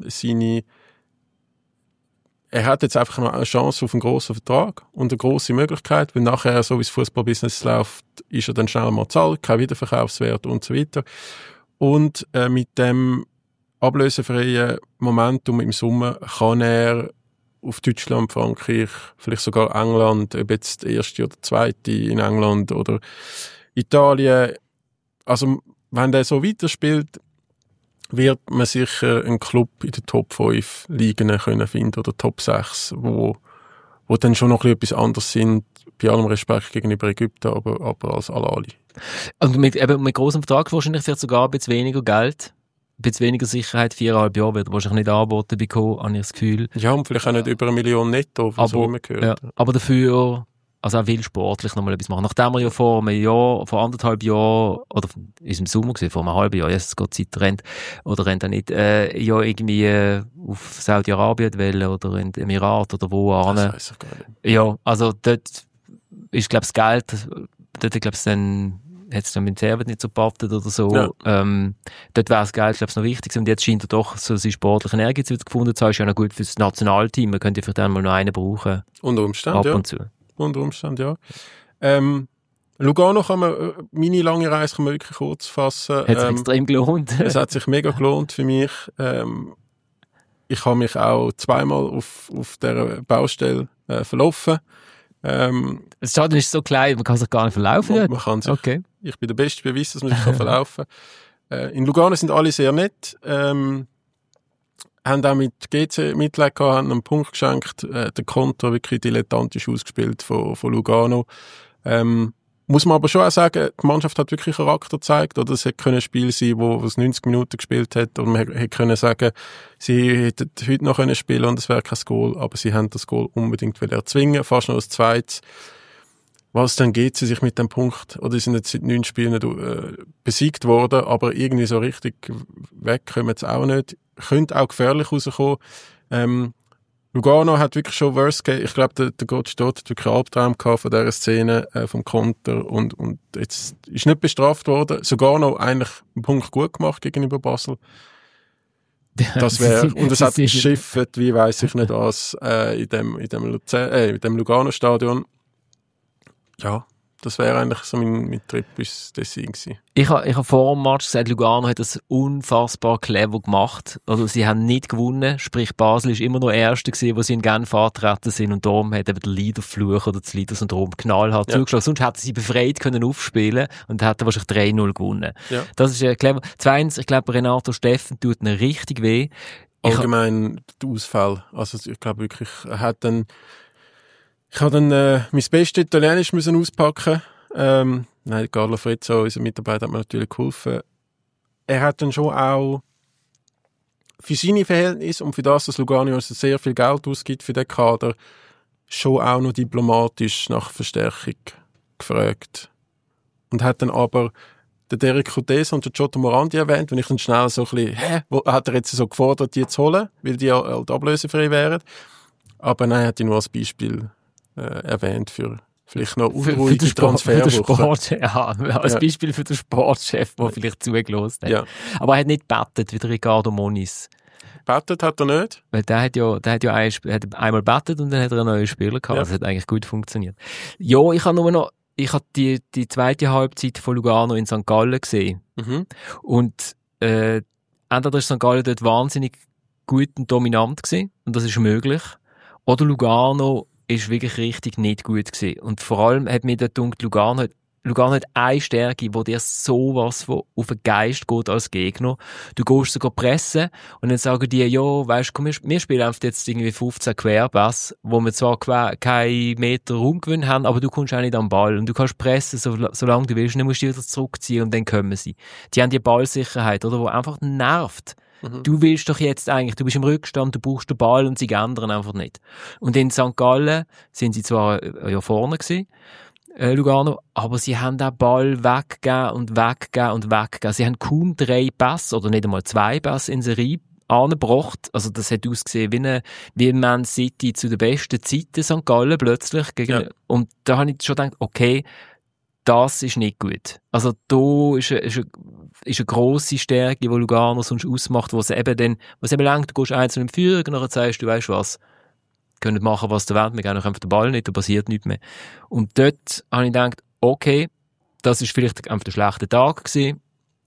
er hat jetzt einfach noch eine Chance auf einen grossen Vertrag und eine grosse Möglichkeit, weil nachher, so wie das Fußballbusiness läuft, ist er dann schnell mal zahlt, kein Wiederverkaufswert und so weiter. Und mit dem ablösefreien Momentum im Sommer kann er auf Deutschland, Frankreich, vielleicht sogar England, ob jetzt der erste oder zweite in England oder Italien, also wenn der so weiterspielt, wird man sicher einen Club in den Top 5 Ligen können finden oder Top 6, wo dann schon noch etwas anderes sind, bei allem Respekt gegenüber Ägypten, aber als Al-Ahly. Und mit grossem Vertrag wahrscheinlich vielleicht sogar ein bisschen weniger Geld, ein bisschen weniger Sicherheit, 4,5 Jahre wird wahrscheinlich nicht angeboten bekommen, habe ich das Gefühl. Ja, und vielleicht auch nicht über 1 Million netto, von so wie man gehört. Ja, aber dafür, also auch will sportlich nochmal etwas machen. Nachdem wir ja vor 1,5 Jahren, oder ist im Sommer gewesen, vor einem halben Jahr, jetzt geht die Zeit rennt, oder rennt auch nicht, ja irgendwie auf Saudi-Arabien wollen, oder in den Emiraten, oder wo an. Das weiss ich gar nicht. Ja, also dort ist, glaube ich, das Geld, dort, glaube ich, dann hat es dann mit dem Servet nicht so gepattet oder so. Ja. Dort wäre das Geld, glaube ich, noch wichtig. Und jetzt scheint er doch so seinen sportlichen Ehrgeiz wieder gefunden zu haben. Ist ja noch gut für das Nationalteam. Man könnte vielleicht einmal noch einen brauchen. Unter Umständen, ab und zu. Unter Umständen, ja. Lugano kann man, meine lange Reise kann man wirklich kurz fassen. Hat sich extrem gelohnt. Es hat sich mega gelohnt für mich. Ich habe mich auch zweimal auf dieser Baustelle verlaufen. Das Stadion ist so klein, man kann sich gar nicht verlaufen. Man kann sich. Okay. Ich bin der beste Beweis, dass man sich verlaufen kann. In Lugano sind alle sehr nett. Haben auch mit GC Mitleid gehabt, haben einen Punkt geschenkt. Der Konter wirklich dilettantisch ausgespielt von Lugano. Muss man aber schon auch sagen, die Mannschaft hat wirklich Charakter gezeigt, oder es hätte ein Spiel sein, wo es 90 Minuten gespielt hat, und man hätte können sagen, sie hätten heute noch können spielen und es wäre kein Goal, aber sie haben das Goal unbedingt erzwingen, fast noch als zweites. Was dann geht, sie sich mit dem Punkt, oder sie sind jetzt seit 9 Spielen nicht besiegt worden, aber irgendwie so richtig wegkommen sie auch nicht. Könnte auch gefährlich rauskommen. Lugano hat wirklich schon Worst Case. Ich glaube, der Coach dort hat wirklich einen Albtraum gehabt von dieser Szene, vom Konter, und jetzt ist nicht bestraft worden. Sogar noch eigentlich einen Punkt gut gemacht gegenüber Basel. Das wäre, und es hat geschifft, wie weiss ich nicht was, in dem Lugano-Stadion. Ja, das wäre eigentlich so mein Trip bis Tessin gewesen. Ich habe vor dem Match gesagt, Lugano hat das unfassbar clever gemacht. Also sie haben nicht gewonnen, sprich Basel ist immer noch Erste gewesen, wo sie in Genf antreten sind, und darum hat eben der Leaderfluch oder das Leader-Syndrom knallhart zugeschlagen. Sonst hätten sie befreit können aufspielen und hätten wahrscheinlich 3-0 gewonnen. Ja. Das ist clever. Zweitens, ich glaube, Renato Steffen tut ihnen richtig weh. Allgemein der Ausfall. Also ich glaube wirklich, ich habe dann mein bestes Italienisch müssen auspacken. Nein, Carlo Frizzo, unser Mitarbeiter, hat mir natürlich geholfen. Er hat dann schon auch für seine Verhältnisse und für das, dass Lugano also sehr viel Geld ausgibt für den Kader, schon auch noch diplomatisch nach Verstärkung gefragt. Und hat dann aber den Derek Coutesa und den Giotto Morandi erwähnt, wenn ich dann schnell so ein bisschen, wo hat er jetzt so gefordert, die zu holen, weil die halt ablösefrei wären. Aber nein, hat ich nur als Beispiel erwähnt für vielleicht noch unruhige Transferwoche. Als Beispiel für den Sportchef, der vielleicht zugelassen hat. Ja. Aber er hat nicht bettet wie der Ricardo Moniz. Bettet hat er nicht? Weil der hat einmal bettet und dann hat er einen neuen Spieler gehabt. Ja. Das hat eigentlich gut funktioniert. Ja, ich habe die zweite Halbzeit von Lugano in St. Gallen gesehen. Mhm. Und entweder ist St. Gallen dort wahnsinnig gut und dominant gewesen, und das ist möglich, oder Lugano ist wirklich richtig nicht gut gewesen. Und vor allem hat mir dort gedacht, Lugano hat eine Stärke, wo dir sowas von auf den Geist geht als Gegner. Du gehst sogar pressen und dann sagen die, ja, weisst, komm, wir spielen einfach jetzt irgendwie 15 Querpass, wo wir zwar keinen Meter Raumgewinn haben, aber du kommst auch nicht am Ball. Und du kannst pressen, solange du willst, und dann musst du dich wieder zurückziehen und dann kommen sie. Die haben die Ballsicherheit, oder, wo einfach nervt. Du willst doch jetzt eigentlich, du bist im Rückstand, du brauchst den Ball und sie ändern einfach nicht. Und in St. Gallen sind sie zwar vorne gewesen, Lugano, aber sie haben den Ball weggegeben und weggegeben und weggegeben. Sie haben kaum 3 Pässe oder nicht einmal 2 Pässe in Serie angebracht. Also das hat ausgesehen wie Man City zu den besten Zeiten St. Gallen plötzlich. Und da habe ich schon gedacht, okay, das ist nicht gut. Also da ist eine grosse Stärke, die Lugano sonst ausmacht, wo es eben langt, du gehst einzeln im Führung und dann sagst du, weißt was, können machen, was du willst, wir gehen einfach den Ball nicht, da passiert nichts mehr. Und dort habe ich gedacht, okay, das ist vielleicht einfach ein schlechter Tag gewesen,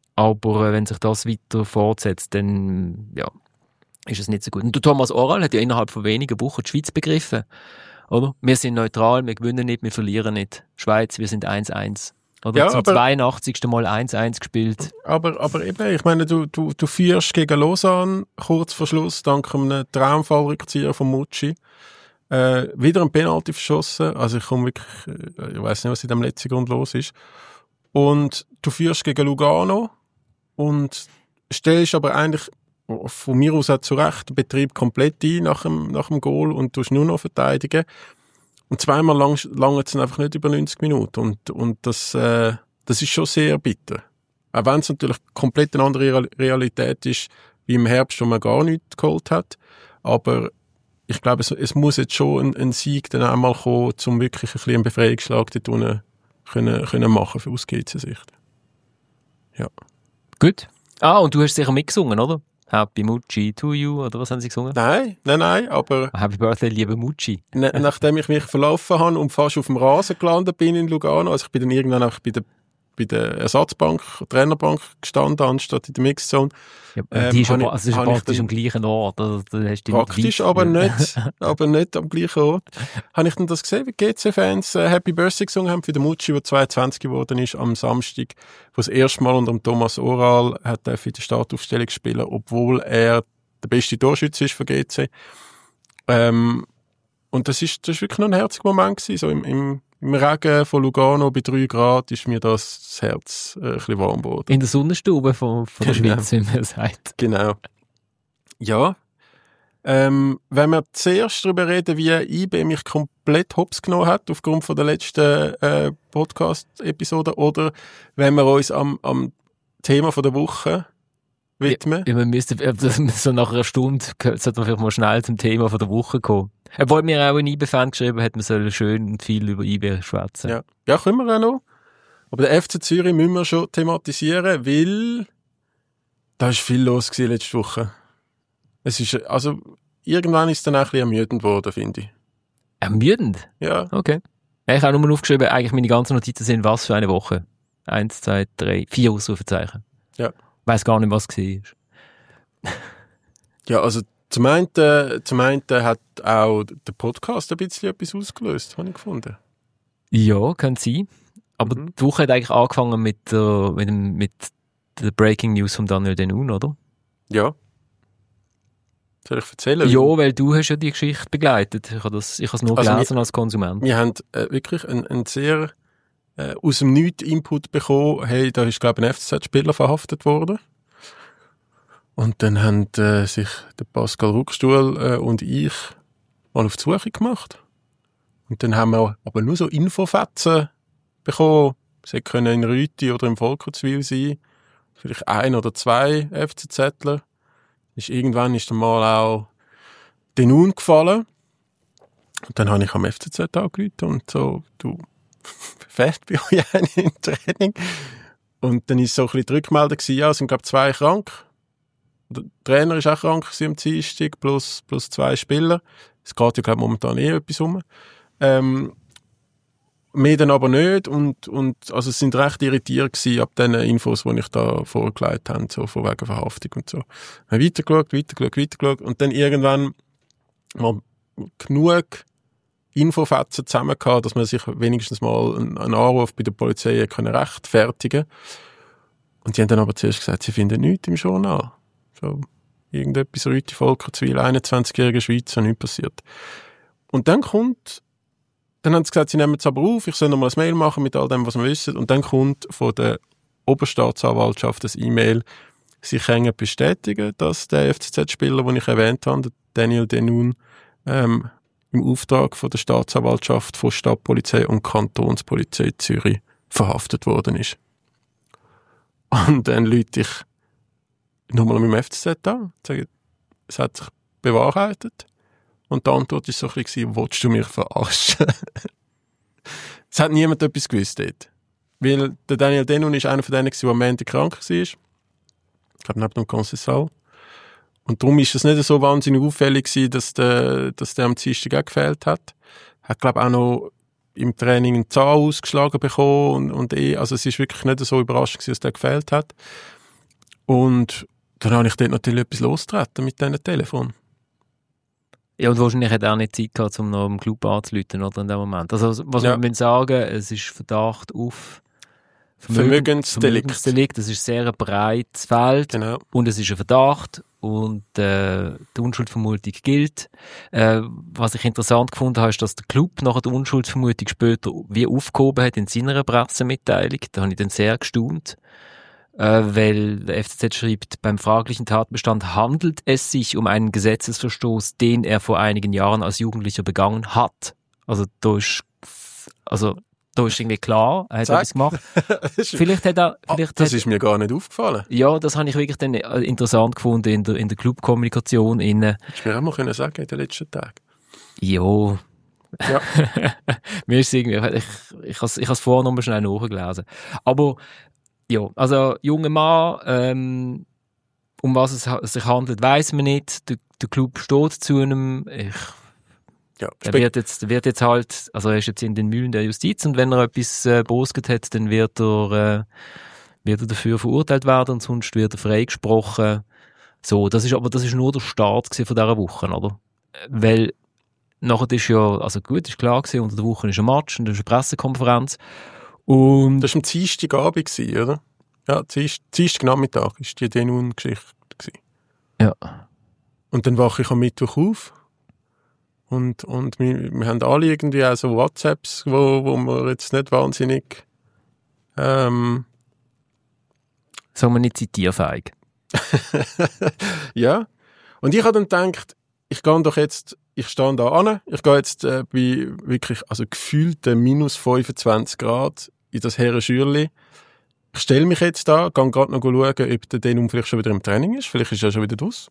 aber wenn sich das weiter fortsetzt, dann, ja, ist es nicht so gut. Und der Thomas Oral hat ja innerhalb von wenigen Wochen die Schweiz begriffen, oder? Wir sind neutral, wir gewinnen nicht, wir verlieren nicht. Schweiz, wir sind 1-1. Oder Ja, zum 82. Mal 1-1 gespielt. Aber eben, ich meine, du führst gegen Lausanne kurz vor Schluss, dank einem Traumfallrückzieher von Mucci. Wieder ein Penalty verschossen. Also ich komme wirklich, ich weiss nicht, was in dem letzten Grund los ist. Und du führst gegen Lugano und stellst aber eigentlich von mir aus auch zu Recht den Betrieb komplett ein nach dem Goal und tust nur noch verteidigen. Und zweimal lange es einfach nicht über 90 Minuten. Und das ist schon sehr bitter. Auch wenn es natürlich komplett eine andere Realität ist, wie im Herbst, wo man gar nichts geholt hat. Aber ich glaube, es muss jetzt schon ein Sieg dann einmal kommen, um wirklich ein bisschen einen Befreiungsschlag dort unten können machen aus GC-Sicht. Ja. Gut. Und du hast sicher mitgesungen, oder? Happy Mucci to you, oder was haben sie gesungen? Nein, aber Happy Birthday, liebe Mucci. Nachdem ich mich verlaufen habe und fast auf dem Rasen gelandet bin in Lugano, also ich bin dann irgendwann auch bei der Ersatzbank, Trainerbank gestanden, anstatt in der Mixzone. Ja, die ist praktisch am gleichen Ort. Oder? Praktisch, aber nicht am gleichen Ort. Habe ich dann das gesehen, wie GC-Fans Happy Birthday gesungen haben für den Mucci, der 22 geworden ist, am Samstag, wo das erste Mal unter dem Thomas Oral hat er für die Startaufstellung spielen, obwohl er der beste Torschütze ist für GC. Und das ist wirklich noch ein herziger Moment gewesen, so im Regen von Lugano bei 3 Grad ist mir das Herz ein bisschen warm geworden. In der Sonnenstube von der Schweiz, wie man sagt. Genau. Ja. Wenn wir zuerst darüber reden, wie IB mich komplett hops genommen hat, aufgrund von der letzten Podcast-Episode, oder wenn wir uns am Thema von der Woche widmen. Ja, wir müssten, so nach einer Stunde sollten wir vielleicht mal schnell zum Thema von der Woche kommen. Obwohl mir auch ein IB-Fan geschrieben hat, man soll schön und viel über IB schwätzen. Ja, können wir auch noch. Aber der FC Zürich müssen wir schon thematisieren, weil da ist viel los gewesen letzte Woche. Irgendwann ist es dann auch ein bisschen ermüdend geworden, finde ich. Ermüdend? Ja. Okay. Ich habe nur aufgeschrieben, eigentlich meine ganzen Notizen sind, was für eine Woche. 1, 2, 3, 4 Ausrufezeichen. Ja. Ich weiss gar nicht, was es war. Ja, also zum einen hat auch der Podcast ein bisschen etwas ausgelöst, habe ich gefunden. Ja, könnte sein. Aber die Woche hat eigentlich angefangen mit der Breaking News von Daniel Denun, oder? Ja. Soll ich erzählen? Ja, weil du hast ja die Geschichte begleitet. Ich habe es nur gelesen als Konsument. Wir haben wirklich einen sehr aus dem Nichts Input bekommen. Hey, da ist, glaube ich, ein FCZ-Spieler verhaftet worden. Und dann haben sich der Pascal Ruckstuhl und ich mal auf die Suche gemacht. Und dann haben wir aber nur so Infofetzen bekommen. Es hätte können in Rüti oder im Volkertswil sein. Vielleicht 1 oder 2 FCZler. Irgendwann ist dann mal auch den gefallen. Und dann habe ich am FCZ angerufen und so, du, fest bei euch eine im Training. Und dann ist so ein bisschen die Rückmeldung gewesen, ja, es sind, glaube ich, 2 krank. Der Trainer ist auch krank am Dienstag, plus 2 Spieler. Es geht ja, glaube ich, momentan etwas rum. Mehr dann aber nicht. Und also, es sind recht irritiert gewesen ab den Infos, die ich da vorgelegt habe, so von wegen Verhaftung und so. Ich habe weitergeschaut. Und dann irgendwann mal genug Infofetzen zusammen gehabt, dass man sich wenigstens mal einen Anruf bei der Polizei können rechtfertigen. Und die haben dann aber zuerst gesagt, sie finden nichts im Journal. So, irgendetwas Rüti Volkertswil, 21-jähriger Schweizer, nichts passiert. Und dann haben sie gesagt, sie nehmen es aber auf, ich soll nochmal ein Mail machen mit all dem, was wir wissen. Und dann kommt von der Oberstaatsanwaltschaft das E-Mail, sie können bestätigen, dass der FCZ-Spieler, den ich erwähnt habe, der Daniel Denun, im Auftrag von der Staatsanwaltschaft, von Stadtpolizei und Kantonspolizei Zürich verhaftet worden ist. Und dann rufe ich nochmal mit dem FCZ an und sage, es hat sich bewahrheitet. Und die Antwort war so ein bisschen, willst du mich verarschen? Es hat niemand etwas gewusst dort. Weil der Daniel Denun ist einer von denen, der am Montag krank war. Ich glaube, neben dem Concessal. Und darum ist es nicht so wahnsinnig auffällig gewesen, dass der am Dienstag auch gefehlt hat. Hat, glaube ich, auch noch im Training einen Zahn ausgeschlagen bekommen also es ist wirklich nicht so überraschend gewesen, dass der gefehlt hat. Und dann habe ich dort natürlich etwas losgetreten mit diesem Telefon. Ja, und wahrscheinlich hat er auch nicht Zeit gehabt, um noch im Club anzurufen, oder, in dem Moment. Also, was wir müssen sagen, es ist Verdacht auf Vermögensdelikt. Das ist sehr ein breites Feld. Genau. Und es ist ein Verdacht. Und die Unschuldsvermutung gilt. Was ich interessant gefunden habe, ist, dass der Club nachher die Unschuldsvermutung später wie aufgehoben hat in seiner Pressemitteilung. Da habe ich dann sehr gestaunt. Weil der FCZ schreibt, beim fraglichen Tatbestand handelt es sich um einen Gesetzesverstoß, den er vor einigen Jahren als Jugendlicher begangen hat. Also da ist irgendwie klar, er hat etwas gemacht. Vielleicht hat er... Das ist mir gar nicht aufgefallen. Ja, das habe ich wirklich dann interessant gefunden in der Clubkommunikation. Hättest du mir auch mal können sagen in den letzten Tagen. Ja. Mir ist irgendwie... Ich habe es vorher noch mal schnell nachgelesen. Aber... Ja, also junger Mann, um was es sich handelt, weiss man nicht. Der Club steht zu einem. Er wird jetzt halt, also er ist jetzt in den Mühlen der Justiz und wenn er etwas bosget hat, dann wird er dafür verurteilt werden und sonst wird er freigesprochen. So, das ist nur der Start von dieser Woche, oder? Weil nachher ist ja, also gut, ist klar gewesen, unter der Woche ist ein Match und dann ist eine Pressekonferenz. Und das war am Dienstagabend, oder? Ja, Dienstagnachmittag war die Denun-Geschichte. Ja. Und dann wache ich am Mittwoch auf und wir haben alle irgendwie auch so WhatsApps, wo wir jetzt nicht wahnsinnig sagen wir nicht zitierfähig. Ja. Und ich habe dann gedacht, ich stehe da an, ich gehe jetzt bei wirklich, also gefühlten minus 25 Grad in das Herrenschürli. Ich stelle mich jetzt da, gehe gerade noch schauen, ob der Denum vielleicht schon wieder im Training ist. Vielleicht ist er schon wieder draus.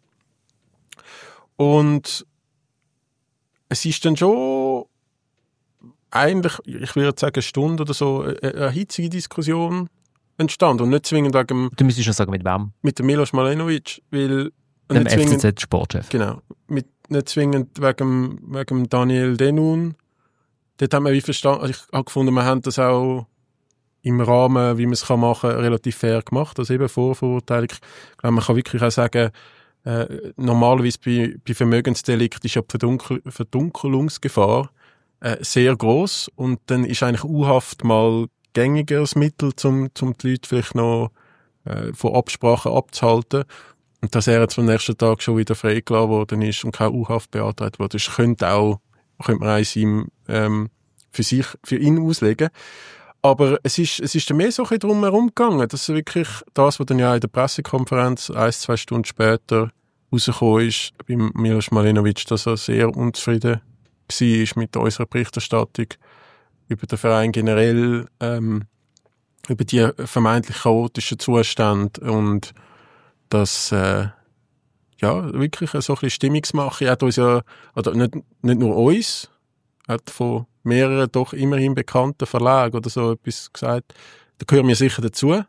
Und es ist dann schon eigentlich, ich würde sagen, eine Stunde oder so, eine hitzige Diskussion entstanden. Und nicht zwingend wegen... Du müsstest schon sagen, mit wem? Mit dem Milos Malenovic, weil... Dem FCZ-Sportchef. Genau. Nicht zwingend wegen Daniel Denun. Dort haben wir wie verstanden, also ich habe gefunden, wir haben das auch im Rahmen, wie man es machen kann, relativ fair gemacht. Also eben Vorverurteilung. Ich glaube, man kann wirklich auch sagen, normalerweise bei Vermögensdelikt ist ja die Verdunkelungsgefahr sehr gross und dann ist eigentlich U-Haft mal gängigeres Mittel, um die Leute vielleicht noch von Absprachen abzuhalten. Und dass er jetzt am nächsten Tag schon wieder freigelassen worden ist und keine U-Haft beantragt wurde, das könnte man eins ihm für ihn auslegen. Aber es ist dann mehr so ein bisschen drum herum gegangen, dass wirklich das, was dann ja in der Pressekonferenz 1-2 Stunden später rausgekommen ist, beim Milos Malenovic, dass er sehr unzufrieden war mit unserer Berichterstattung über den Verein generell, über die vermeintlich chaotischen Zustände und das wirklich so ein bisschen Stimmungsmache hat uns ja, oder nicht nur uns, hat von mehreren doch immerhin bekannten Verlagen oder so etwas gesagt, da gehören wir sicher dazu.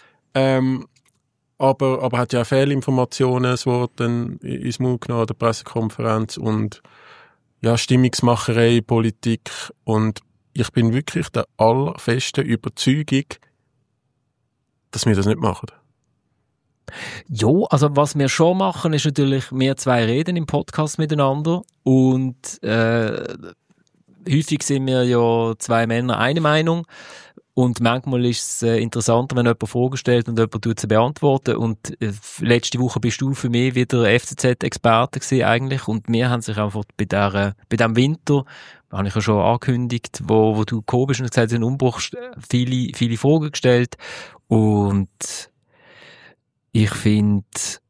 Aber hat ja auch Fehlinformationen, das Wort dann ins Maul genommen an der Pressekonferenz und ja, Stimmungsmacherei, Politik, und ich bin wirklich der allerfesten Überzeugung, dass wir das nicht machen. Ja, also was wir schon machen, ist natürlich, wir zwei reden im Podcast miteinander und häufig sind wir ja zwei Männer eine Meinung. Und manchmal ist es interessanter, wenn jemand Fragen stellt und jemand tut sie beantworten. Und letzte Woche bist du für mich wieder FCZ-Experte gewesen eigentlich. Und wir haben sich einfach bei diesem Winter, habe ich ja schon angekündigt, wo du gekommen bist und gesagt hast, in Umbruch viele Fragen gestellt. Und ich finde,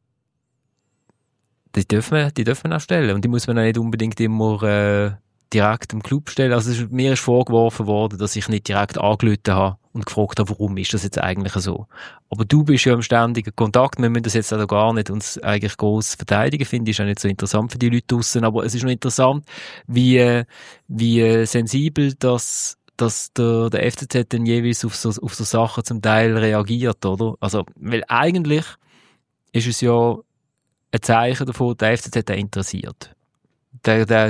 die dürfen wir auch stellen. Und die muss man auch nicht unbedingt immer direkt im Club stellen. Also mir ist vorgeworfen worden, dass ich nicht direkt angerufen habe und gefragt habe, warum ist das jetzt eigentlich so. Aber du bist ja im ständigen Kontakt. Wir müssen das jetzt also gar nicht uns eigentlich gross verteidigen, finde ich. Ist auch nicht so interessant für die Leute draussen. Aber es ist noch interessant, wie sensibel das der FCZ dann jeweils auf so Sachen zum Teil reagiert, oder? Also, weil eigentlich ist es ja ein Zeichen davon, der FCZ interessiert. Der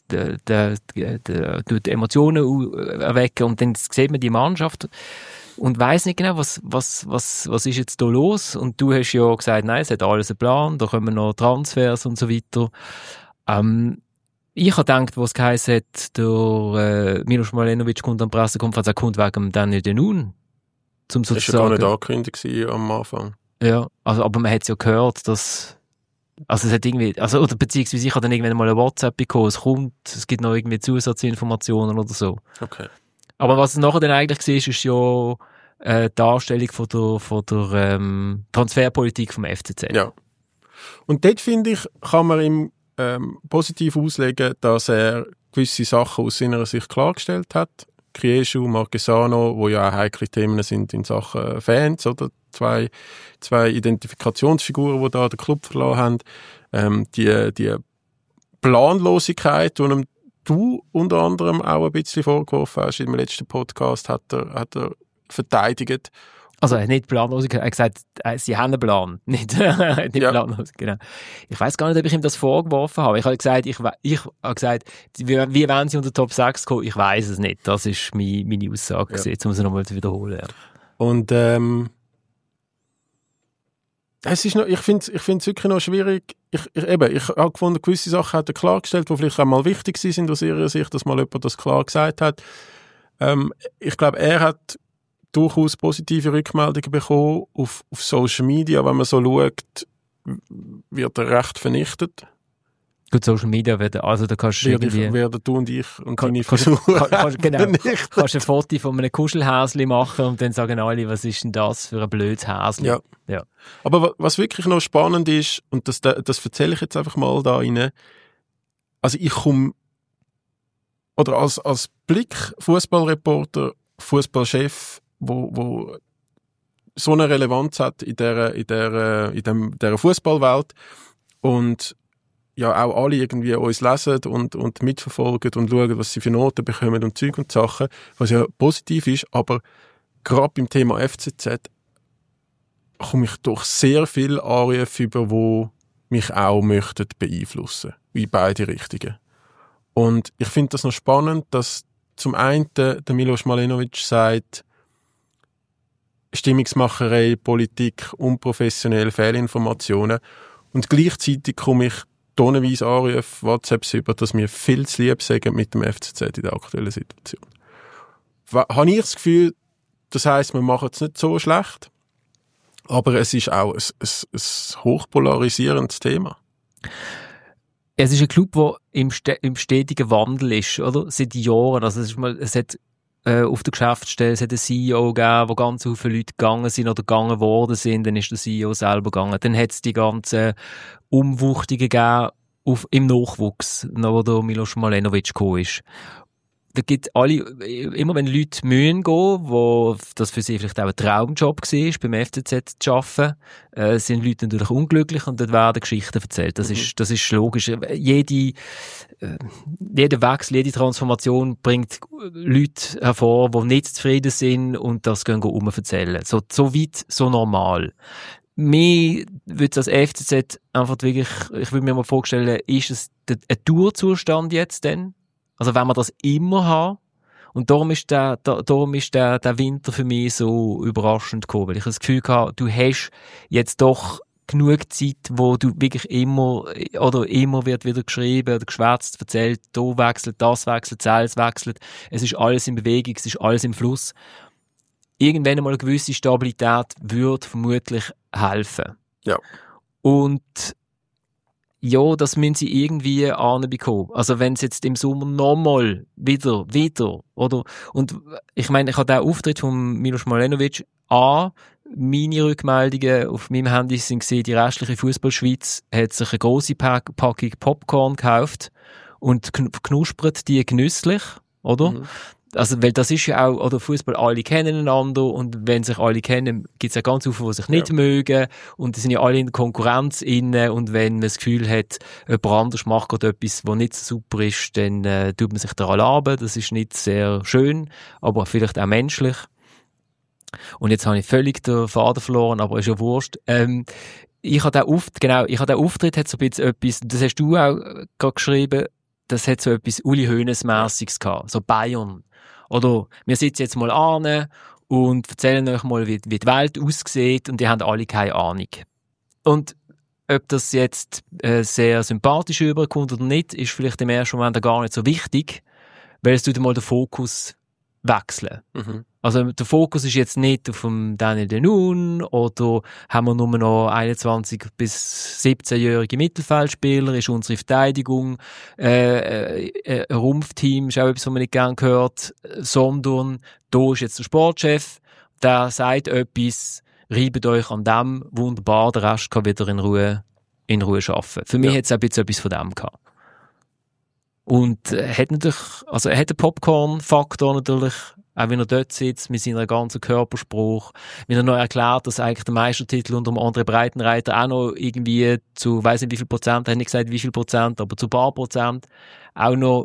tut Emotionen erwecken und dann sieht man die Mannschaft und weiss nicht genau, was ist jetzt da los? Und du hast ja gesagt, nein, es hat alles einen Plan, da kommen noch Transfers und so weiter. Ich habe gedacht, was es geheißen hat, der Milos Malenovic kommt an die Pressekonferenz, er kommt wegen dem Daniel Denun. Das war ja gar nicht angekündigt am Anfang. Ja, also, aber man hat es ja gehört, dass also es hat irgendwie, oder beziehungsweise ich habe dann irgendwann mal eine WhatsApp bekommen, es gibt noch irgendwie Zusatzinformationen oder so. Okay. Aber was es nachher dann eigentlich war, ist ja die Darstellung von der Transferpolitik vom FCZ. Ja. Und dort, finde ich, kann man ihm positiv auslegen, dass er gewisse Sachen aus seiner Sicht klargestellt hat. Krieschu, Marquesano, wo ja auch heikle Themen sind in Sachen Fans, oder? Zwei Identifikationsfiguren, die da den Club verloren haben. Die Planlosigkeit, die ihm du unter anderem auch ein bisschen vorgeworfen hast im letzten Podcast, hat er verteidigt. Also nicht Planlosigkeit, er hat gesagt, sie haben einen Plan, nicht planlos, genau. Ich weiss gar nicht, ob ich ihm das vorgeworfen habe. Ich habe gesagt, wie wollen sie unter Top 6 kommen? Ich weiss es nicht. Das ist meine Aussage. Ja. Jetzt muss ich nochmal wiederholen. Ja. Und es ist noch, ich finde es wirklich noch schwierig. Ich habe gefunden, gewisse Sachen hat er klargestellt, die vielleicht auch mal wichtig sind aus ihrer Sicht, dass mal jemand das klar gesagt hat. Ich glaube, er hat durchaus positive Rückmeldungen bekommen auf Social Media. Wenn man so schaut, wird er recht vernichtet. Gut, Social Media werden du und ich und deine Versuche. Kannst ein Foto von einem Kuschelhäsli machen und dann sagen alle, was ist denn das für ein blödes Häsli? Ja. Aber was wirklich noch spannend ist, und das erzähle ich jetzt einfach mal da rein, also ich komme, oder als Blick-Fußballreporter, Fußballchef, wo so eine Relevanz hat in dieser Fußballwelt und ja auch alle irgendwie uns lesen und mitverfolgen und schauen, was sie für Noten bekommen und Zeug und Sachen, was ja positiv ist, aber gerade beim Thema FCZ komme ich durch sehr viele Anrufe über, die mich auch möchten beeinflussen, in beide Richtungen. Und ich finde das noch spannend, dass zum einen der Milos Malenovic sagt, Stimmungsmacherei, Politik, unprofessionell, Fehlinformationen. Und gleichzeitig komme ich tonnenweise Anrufe, WhatsApps über, dass wir viel zu lieb sagen mit dem FCZ in der aktuellen Situation. Habe ich das Gefühl, das heisst, wir machen es nicht so schlecht, aber es ist auch ein hochpolarisierendes Thema. Es ist ein Club, der im stetigen Wandel ist, oder? Seit Jahren. Also es hat auf der Geschäftsstelle es hat einen CEO gegeben, wo ganz viele Leute gegangen sind oder gegangen worden sind, dann ist der CEO selber gegangen. Dann hat es die ganzen Umwuchtungen gegeben im Nachwuchs, wo der Milos Malenovic gekommen ist. da gibt alle, immer wenn Leute mühen gehen, wo das für sie vielleicht auch ein Traumjob war, beim FCZ zu arbeiten, sind Leute natürlich unglücklich und dort werden Geschichten erzählt. Das ist logisch. Jeder Wechsel, jede Transformation bringt Leute hervor, die nicht zufrieden sind und das gehen erzählen. So weit, so normal. Mir würde es als FCZ einfach wirklich, ich würde mir mal vorstellen, ist es ein Dauerzustand jetzt denn? Also wenn wir das immer haben, und darum ist der Winter für mich so überraschend gekommen, weil ich das Gefühl hatte, du hast jetzt doch genug Zeit, wo du wirklich immer wird wieder geschrieben oder geschwätzt, erzählt, da wechselt, das wechselt, es ist alles in Bewegung, es ist alles im Fluss. Irgendwann einmal eine gewisse Stabilität würde vermutlich helfen. Ja. Und ja, das müssen sie irgendwie anbekommen. Also wenn es jetzt im Sommer nochmal wieder, oder? Und ich meine, ich habe den Auftritt von Milos Malenovic meine Rückmeldungen auf meinem Handy sind gesehen, die restliche Fußballschweiz hat sich eine grosse Packung Popcorn gekauft und knuspert die genüsslich, oder? Mhm. Also, weil das ist ja auch, oder Fußball, alle kennen einander und wenn sich alle kennen, gibt es ja ganz viele, die sich nicht mögen und die sind ja alle in der Konkurrenz inne und wenn man das Gefühl hat, jemand anders macht gerade etwas, was nicht so super ist, dann tut man sich daran laben, das ist nicht sehr schön, aber vielleicht auch menschlich. Und jetzt habe ich völlig den Faden verloren, aber ist ja wurscht. Ich habe den Auftritt hat so ein bisschen etwas, das hast du auch gerade geschrieben, das hat so etwas Uli Hoeneß-mässiges gehabt, so Bayern. Oder wir sitzen jetzt mal an und erzählen euch mal, wie die Welt aussieht und die haben alle keine Ahnung. Und ob das jetzt sehr sympathisch überkommt oder nicht, ist vielleicht im ersten Moment gar nicht so wichtig, weil es tut mal den Fokus wechseln. Mhm. Also der Fokus ist jetzt nicht auf dem Daniel Denun oder haben wir nur noch 21- bis 17-jährige Mittelfeldspieler, ist unsere Verteidigung ein Rumpfteam, ist auch etwas, was man nicht gern hört, sondern da ist jetzt der Sportchef, der sagt etwas, reibt euch an dem, wunderbar, der Rest kann wieder in Ruhe arbeiten. Für mich hat es ein bisschen etwas von dem gehabt. Und hat natürlich, also er hat den Popcorn-Faktor natürlich, auch wenn er dort sitzt, mit seiner ganzen Körperspruch, wenn er noch erklärt, dass eigentlich der Meistertitel unter dem André Breitenreiter auch noch irgendwie zu, weiss nicht wie viel Prozent, er hat nicht gesagt wie viel Prozent, aber zu ein paar Prozent, auch noch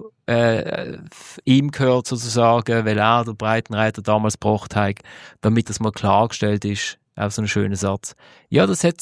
ihm gehört sozusagen, weil er der Breitenreiter damals gebracht hat, damit das mal klargestellt ist, auch so ein schöner Satz. Ja, das hat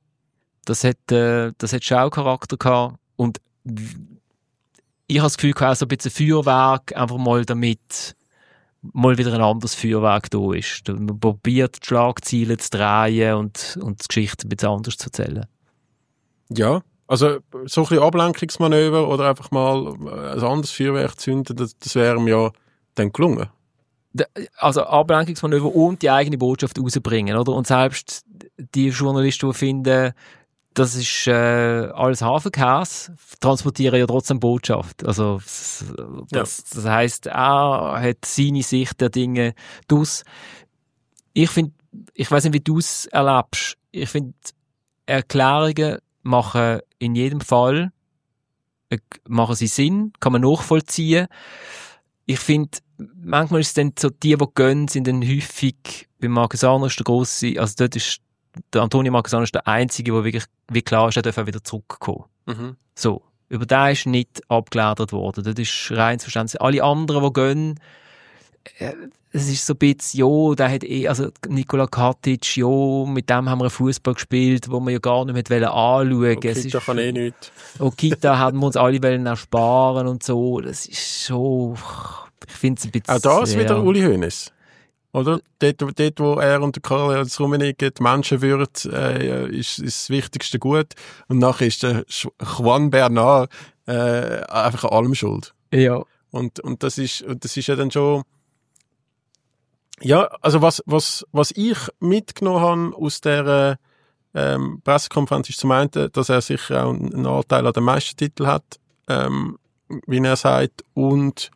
Schaucharakter gehabt und ich habe das Gefühl, auch so ein bisschen Feuerwerk, einfach mal damit mal wieder ein anderes Feuerwerk da ist. Man probiert, die Schlagziele zu drehen und die Geschichte ein bisschen anders zu erzählen. Ja, also so ein bisschen Ablenkungsmanöver oder einfach mal ein anderes Feuerwerk zünden, das wäre mir ja dann gelungen. Also Ablenkungsmanöver und die eigene Botschaft rausbringen, oder? Und selbst die Journalisten, die finden, das ist alles Hafenkäse, transportieren ja trotzdem Botschaft. Also das heisst, er hat seine Sicht der Dinge draus. Ich finde, ich weiss nicht, wie du es erlebst, ich finde, Erklärungen machen in jedem Fall machen sie Sinn, kann man nachvollziehen. Ich finde, manchmal ist es dann so, die gehen, sind dann häufig, bei Marcus Arner ist der grosse, also dort ist der Antonio Marquesano ist der Einzige, der wirklich wie klar ist, er darf auch wieder zurückkommen. Mhm. So. Über den ist nicht abgelädert worden. Das ist rein Verständnis. Alle anderen, die gehen, es ist so ein bisschen, ja, der hat also Nikola Katic, ja, mit dem haben wir einen Fußball gespielt, wo wir ja gar nicht mehr anschauen wollten. Kita kann nichts. Kita haben wir uns alle ersparen und so. Das ist so, ich finde es ein bisschen... Auch das wieder Uli Hoeneß. Oder? Dort, wo er und der Karl-Heinz Rummenigge die Menschenwürde ist das wichtigste Gut. Und nachher ist der Juan Bernard einfach an allem schuld. Ja. Und das ist ja dann schon... Ja, also was ich mitgenommen habe aus der Pressekonferenz ist zum einen, dass er sicher auch einen Anteil an den Meistertitel hat, wie er sagt, und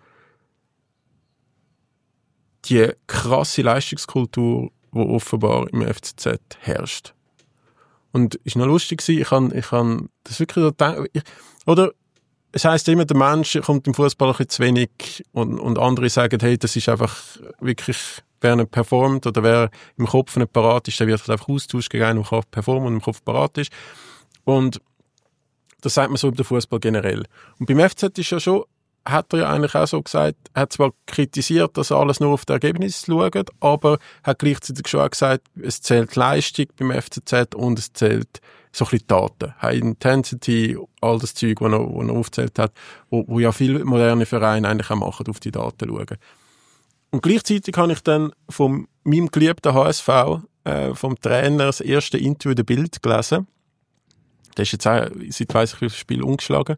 die krasse Leistungskultur, die offenbar im FCZ herrscht. Und ist noch lustig gewesen, ich kann das wirklich so denken, oder es heisst immer, der Mensch kommt im Fußball ein bisschen zu wenig und andere sagen, hey, das ist einfach wirklich, wer nicht performt oder wer im Kopf nicht parat ist, der wird halt einfach austauscht gegen einen, der performt und im Kopf parat ist. Und das sagt man so über den Fußball generell. Und beim FZ ist ja schon, hat er ja eigentlich auch so gesagt, er hat zwar kritisiert, dass alles nur auf das Ergebnis schaut, aber hat gleichzeitig schon auch gesagt, es zählt Leistung beim FCZ und es zählt so ein bisschen Daten. High Intensity, all das Zeug, das er aufgezählt hat, wo ja viele moderne Vereine eigentlich auch machen, auf die Daten schauen. Und gleichzeitig habe ich dann von meinem geliebten HSV, vom Trainer, das erste Interview in der Bild gelesen. Der ist jetzt auch seit weiss ich wie viel Spiel umgeschlagen.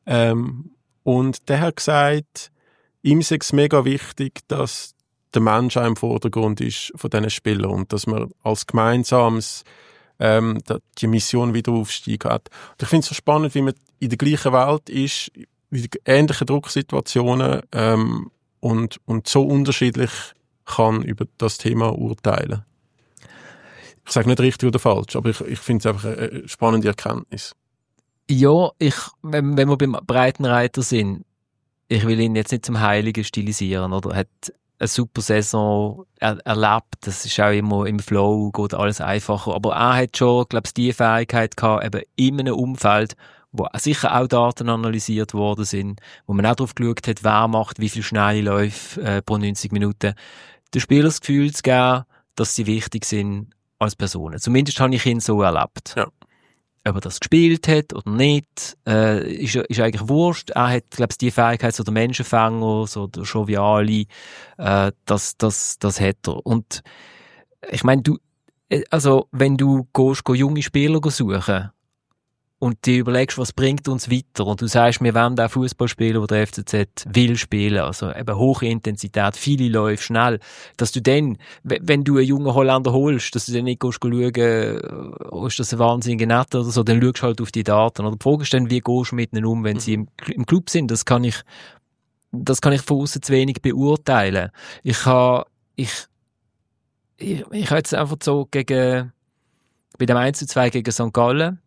Und der hat gesagt, ihm ist es mega wichtig, dass der Mensch auch im Vordergrund ist von diesen Spielern und dass man als gemeinsames die Mission wieder Wiederaufstieg hat. Und ich finde es so spannend, wie man in der gleichen Welt ist, in ähnlichen Drucksituationen und so unterschiedlich kann über das Thema urteilen. Ich sage nicht richtig oder falsch, aber ich finde es einfach eine spannende Erkenntnis. Ja, wenn wir beim Breitenreiter sind, ich will ihn jetzt nicht zum Heiligen stilisieren, oder? Er hat eine super Saison erlebt, das ist auch immer im Flow, geht alles einfacher, aber er hat schon, glaube ich, die Fähigkeit gehabt, eben in einem Umfeld, wo sicher auch Daten analysiert worden sind, wo man auch drauf geschaut hat, wer macht wie viel schnelle Läufe pro 90 Minuten, den Spielern das Gefühl zu geben, dass sie wichtig sind als Personen. Zumindest habe ich ihn so erlebt. Ja. Ob er das gespielt hat oder nicht, ist eigentlich wurscht. Er hat, glaube ich, die Fähigkeit, so der Menschenfänger, so der Joviale, das hat er. Und ich meine, wenn du gehst junge Spieler suchen und dir überlegst, was bringt uns weiter, und du sagst, wir wollen auch Fußball spielen, wo der FCZ will spielen, also eben hohe Intensität, viele Läufe, schnell, dass du dann, wenn du einen jungen Holländer holst, dass du dann nicht gehst schauen, ist das ein wahnsinniger Netter oder so, dann schaust du halt auf die Daten. Oder die Frage ist dann, wie gehst du mit ihnen um, wenn sie im Club sind? Das kann ich von außen zu wenig beurteilen. Ich habe jetzt einfach so bei dem 1:2 gegen St. Gallen,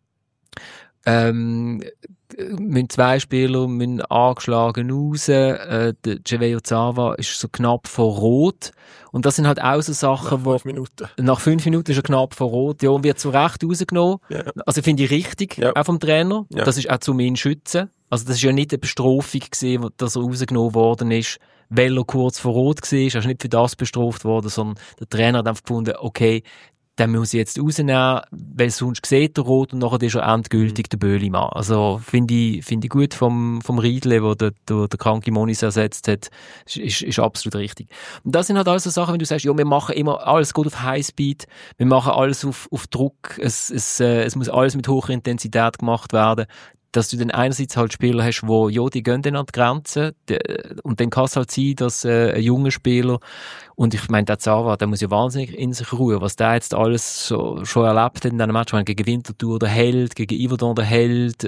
mit 2 Spieler angeschlagen raus, der Javeio Zava ist so knapp vor Rot, und das sind halt auch so Sachen, nach 5 Minuten ist er knapp vor Rot, ja, und wird zu Recht rausgenommen, ja. Also finde ich richtig, ja. Auch vom Trainer, ja. Das ist auch zum ihn schützen, also das ist ja nicht eine Bestrafung gewesen, dass er rausgenommen worden ist, weil er kurz vor Rot war, er ist nicht für das bestraft worden, sondern der Trainer hat einfach gefunden, okay, den muss ich jetzt rausnehmen, weil sonst sieht er rot und nachher ist er endgültig der Böhlimann. Also finde ich gut vom Riedle, wo der kranke Monis ersetzt hat, ist absolut richtig. Und das sind halt alles so Sachen, wenn du sagst, ja, wir machen immer alles gut auf Highspeed, wir machen alles auf Druck, es muss alles mit hoher Intensität gemacht werden, dass du dann einerseits halt Spieler hast, die gehen dann an die Grenze, und dann kann es halt sein, dass ein junger Spieler, und ich meine, der Zava, der muss ja wahnsinnig in sich ruhen, was der jetzt alles schon erlebt hat in diesem Match, gegen Winterthur der Held, gegen Yverdon der Held,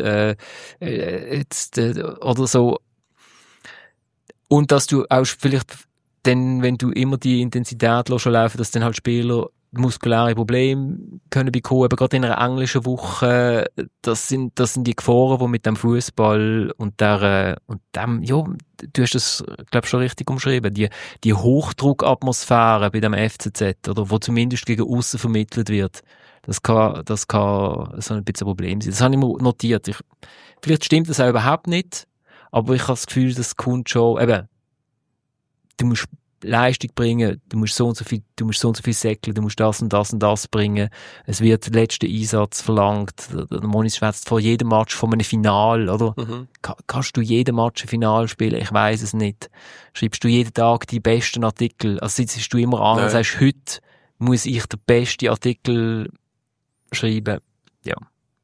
oder so. Und dass du auch vielleicht dann, wenn du immer die Intensität laufen lässt, dass dann halt Spieler muskuläre Probleme können bekommen, aber gerade in einer englischen Woche, das sind die Gefahren, die mit dem Fußball und dem, ja, du hast das, glaube ich, schon richtig umschrieben, die Hochdruckatmosphäre bei dem FCZ, oder, wo zumindest gegen aussen vermittelt wird, das kann so ein bisschen ein Problem sein. Das habe ich mir notiert. Vielleicht stimmt das auch überhaupt nicht, aber ich habe das Gefühl, das kommt schon, eben, du musst Leistung bringen, du musst so und so viel säckeln, du musst das und das und das bringen. Es wird der letzte Einsatz verlangt. Der Monis schwätzt vor jedem Match von einem Final, oder? Mhm. Kannst du jeden Match ein Final spielen? Ich weiss es nicht. Schreibst du jeden Tag die besten Artikel? Also sitzt du immer an und sagst, heute muss ich den besten Artikel schreiben. Ja.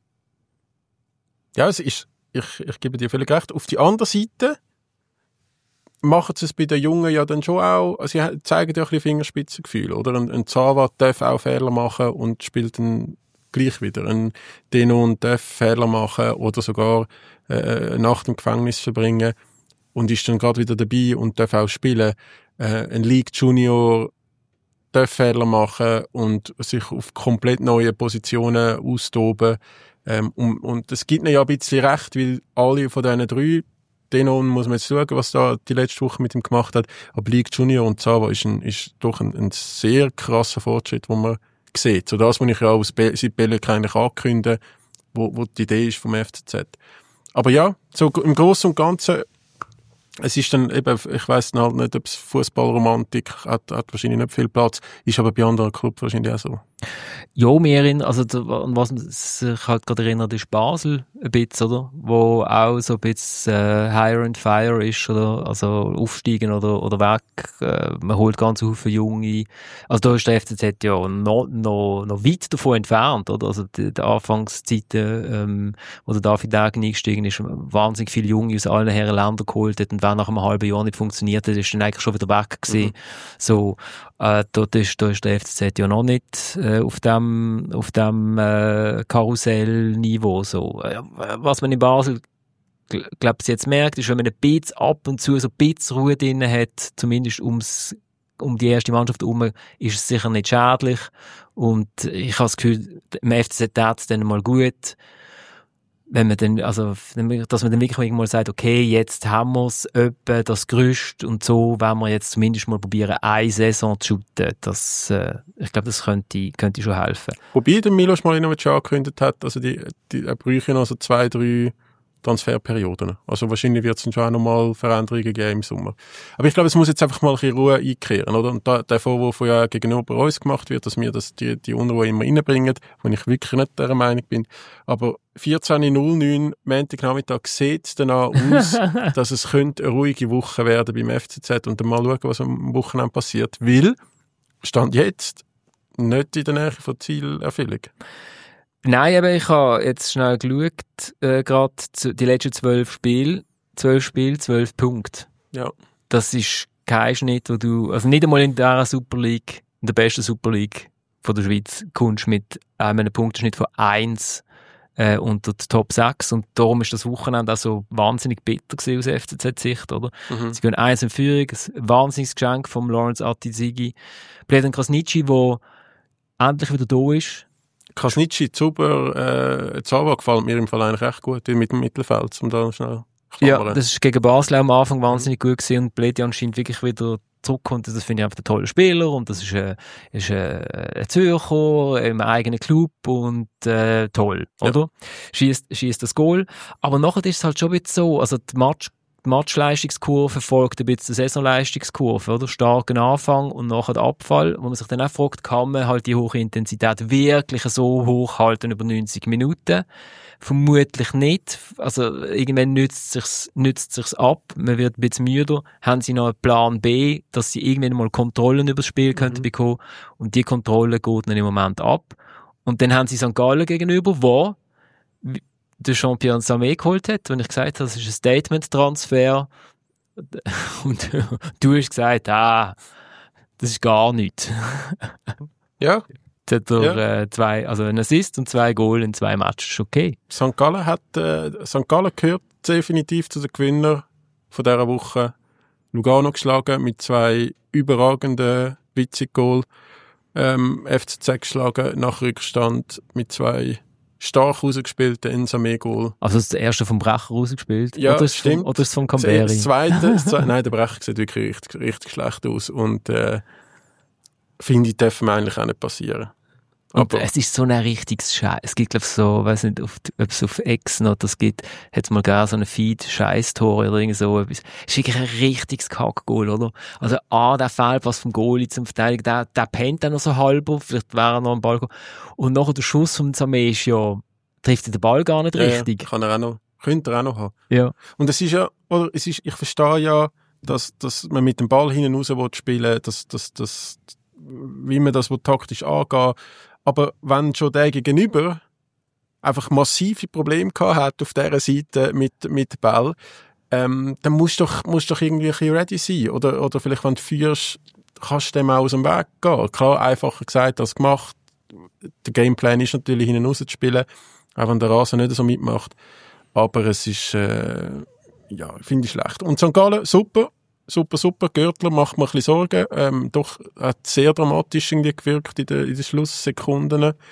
Ja, es ist, ich gebe dir völlig recht. Auf die andere Seite machen sie es bei den Jungen ja dann schon auch, also sie zeigen ja ein bisschen Fingerspitzengefühl, oder? Ein Zava darf auch Fehler machen und spielt dann gleich wieder. Ein Denon darf Fehler machen oder sogar eine Nacht im Gefängnis verbringen und ist dann gerade wieder dabei und darf auch spielen. Ein League Junior darf Fehler machen und sich auf komplett neue Positionen austoben. Und es gibt ihnen ja ein bisschen recht, weil alle von diesen 3, Denon muss man jetzt schauen, was da die letzte Woche mit ihm gemacht hat, aber League Junior und Zava ist doch ein sehr krasser Fortschritt, den man sieht. So das, was ich ja auch seit Belek eigentlich ankündige, wo die Idee ist vom FCZ. Aber ja, so im Großen und Ganzen, es ist dann eben, ich weiss halt nicht, ob es Fußballromantik hat wahrscheinlich nicht viel Platz, ist aber bei anderen Clubs wahrscheinlich auch so. Ja, an was man sich halt gerade erinnert, ist Basel ein bisschen, oder? Wo auch so ein bisschen Hire and Fire ist, oder? Also aufsteigen oder weg. Man holt ganz viele junge. Also da ist der FCZ ja noch weit davon entfernt, oder? Also die Anfangszeiten, wo der David Degen eingestiegen ist, wahnsinnig viele Junge aus allen Herren Ländern geholt hat, und wenn nach einem halben Jahr nicht funktioniert hat, ist dann eigentlich schon wieder weg gewesen. So, da ist der FCZ ja noch nicht auf dem Karussellniveau. So. Was man in Basel, glaube ich, jetzt merkt, ist, wenn man ein bisschen ab und zu so ein bisschen Ruhe drin hat, zumindest um die erste Mannschaft herum, ist es sicher nicht schädlich. Und ich habe das Gefühl, im FCZ tat es dann mal gut, wenn man dann, also, dass man dann wirklich mal sagt, okay, jetzt haben wir es etwa, das Gerüst und so, wenn wir jetzt zumindest mal probieren, eine Saison zu shooten. Das, ich glaube, das könnte schon helfen. Wobei der Milos Malinovic angekündigt hat, also er bräuchte noch so 2-3 Transferperioden. Also wahrscheinlich wird es dann schon auch nochmal Veränderungen geben im Sommer. Aber ich glaube, es muss jetzt einfach mal ein bisschen Ruhe einkehren, oder? Und der Vorwurf, der ja gegenüber uns gemacht wird, dass wir die Unruhe immer reinbringen, wo ich wirklich nicht dieser Meinung bin. Aber 14.09 Montagnachmittag sieht es dann auch aus, dass es könnte eine ruhige Woche werden beim FCZ, und dann mal schauen, was am Wochenende passiert. Weil, Stand jetzt, nicht in der Nähe von Zielerfüllung. Nein, aber ich habe jetzt schnell geschaut, gerade die letzten 12 Spiele, 12 Punkte. Ja. Das ist kein Schnitt, wo du, also nicht einmal in der Super League, in der besten Super League von der Schweiz, kommst mit einem Punkteschnitt von 1 unter die Top 6, und darum ist das Wochenende auch so wahnsinnig bitter gewesen aus FCZ-Sicht, oder? Mhm. Sie gehen 1 in Führung, ein wahnsinniges Geschenk vom Lawrence Atizigi. Bledan Krasnitschi, der endlich wieder da ist. Krasnitschi, Zuber, Zava gefällt mir im Fall eigentlich echt gut, mit dem Mittelfeld, um da schnell klammern. Ja, das ist gegen Basel am Anfang wahnsinnig gut gewesen, und Bledian scheint wirklich wieder zurückkommt. Das finde ich einfach ein toller Spieler, und das ist ein Zürcher im eigenen Club, und toll, oder? Schießt das Goal. Aber nachher ist es halt schon ein bisschen so, also die Matchleistungskurve folgt ein bisschen der Saisonleistungskurve, oder? Starken Anfang und nachher der Abfall, wo man sich dann auch fragt, kann man halt die hohe Intensität wirklich so hoch halten über 90 Minuten? Vermutlich nicht. Also irgendwann nützt sich's ab, man wird ein bisschen müder. Haben sie noch einen Plan B, dass sie irgendwann mal Kontrollen über das Spiel könnten bekommen, und die Kontrolle geht dann im Moment ab. Und dann haben sie St. Gallen gegenüber, wo der Jean-Pierre Samé geholt hat, wenn ich gesagt habe, das ist ein Statement-Transfer, und du hast gesagt, das ist gar nichts. Ja. Jetzt hat er einen Assist und 2 Goal in 2 Matches, ist okay. St. Gallen gehört definitiv zu den Gewinnern von dieser Woche. Lugano geschlagen mit 2 überragenden Witzig-Goal. FCZ geschlagen nach Rückstand mit 2 stark rausgespielten Ensame-Goal. Also ist der erste vom Brecher rausgespielt? Ja, oder stimmt. Oder ist es vom Camberi? Das zweite, nein, der Brecher sieht wirklich richtig schlecht aus, und finde ich, darf mir eigentlich auch nicht passieren. Und es ist so ein richtiges Scheiß. Es gibt, glaube ich, so, weiß nicht, ob es auf X noch das gibt, hat es mal gar so einen Feed-Scheiß-Tor oder irgend so etwas. Es ist wirklich ein richtiges Kack-Goal, oder? Also, der Fehlpass vom Goalie zum Verteidigen, der pennt dann noch so halber, vielleicht wäre er noch am Ball gekommen. Und nachher der Schuss vom Samé ist ja, trifft den Ball gar nicht richtig. Ja, könnte er auch noch haben. Ja. Und es ist ja, oder ich verstehe ja, dass man mit dem Ball hinten raus spielen will, wie man das taktisch angehen. Aber wenn schon der Gegenüber einfach massive Probleme gehabt hat auf dieser Seite mit Ball, dann musst du doch irgendwie ein bisschen ready sein. Oder vielleicht, wenn du führst, kannst du dem auch aus dem Weg gehen. Klar, einfacher gesagt als gemacht. Der Gameplan ist natürlich hinten raus zu spielen, auch wenn der Rasen nicht so mitmacht. Aber es ist, finde ich schlecht. Und St. Gallen, super. Görtler macht mir ein bisschen Sorgen. Doch hat sehr dramatisch irgendwie gewirkt in den Schlusssekunden,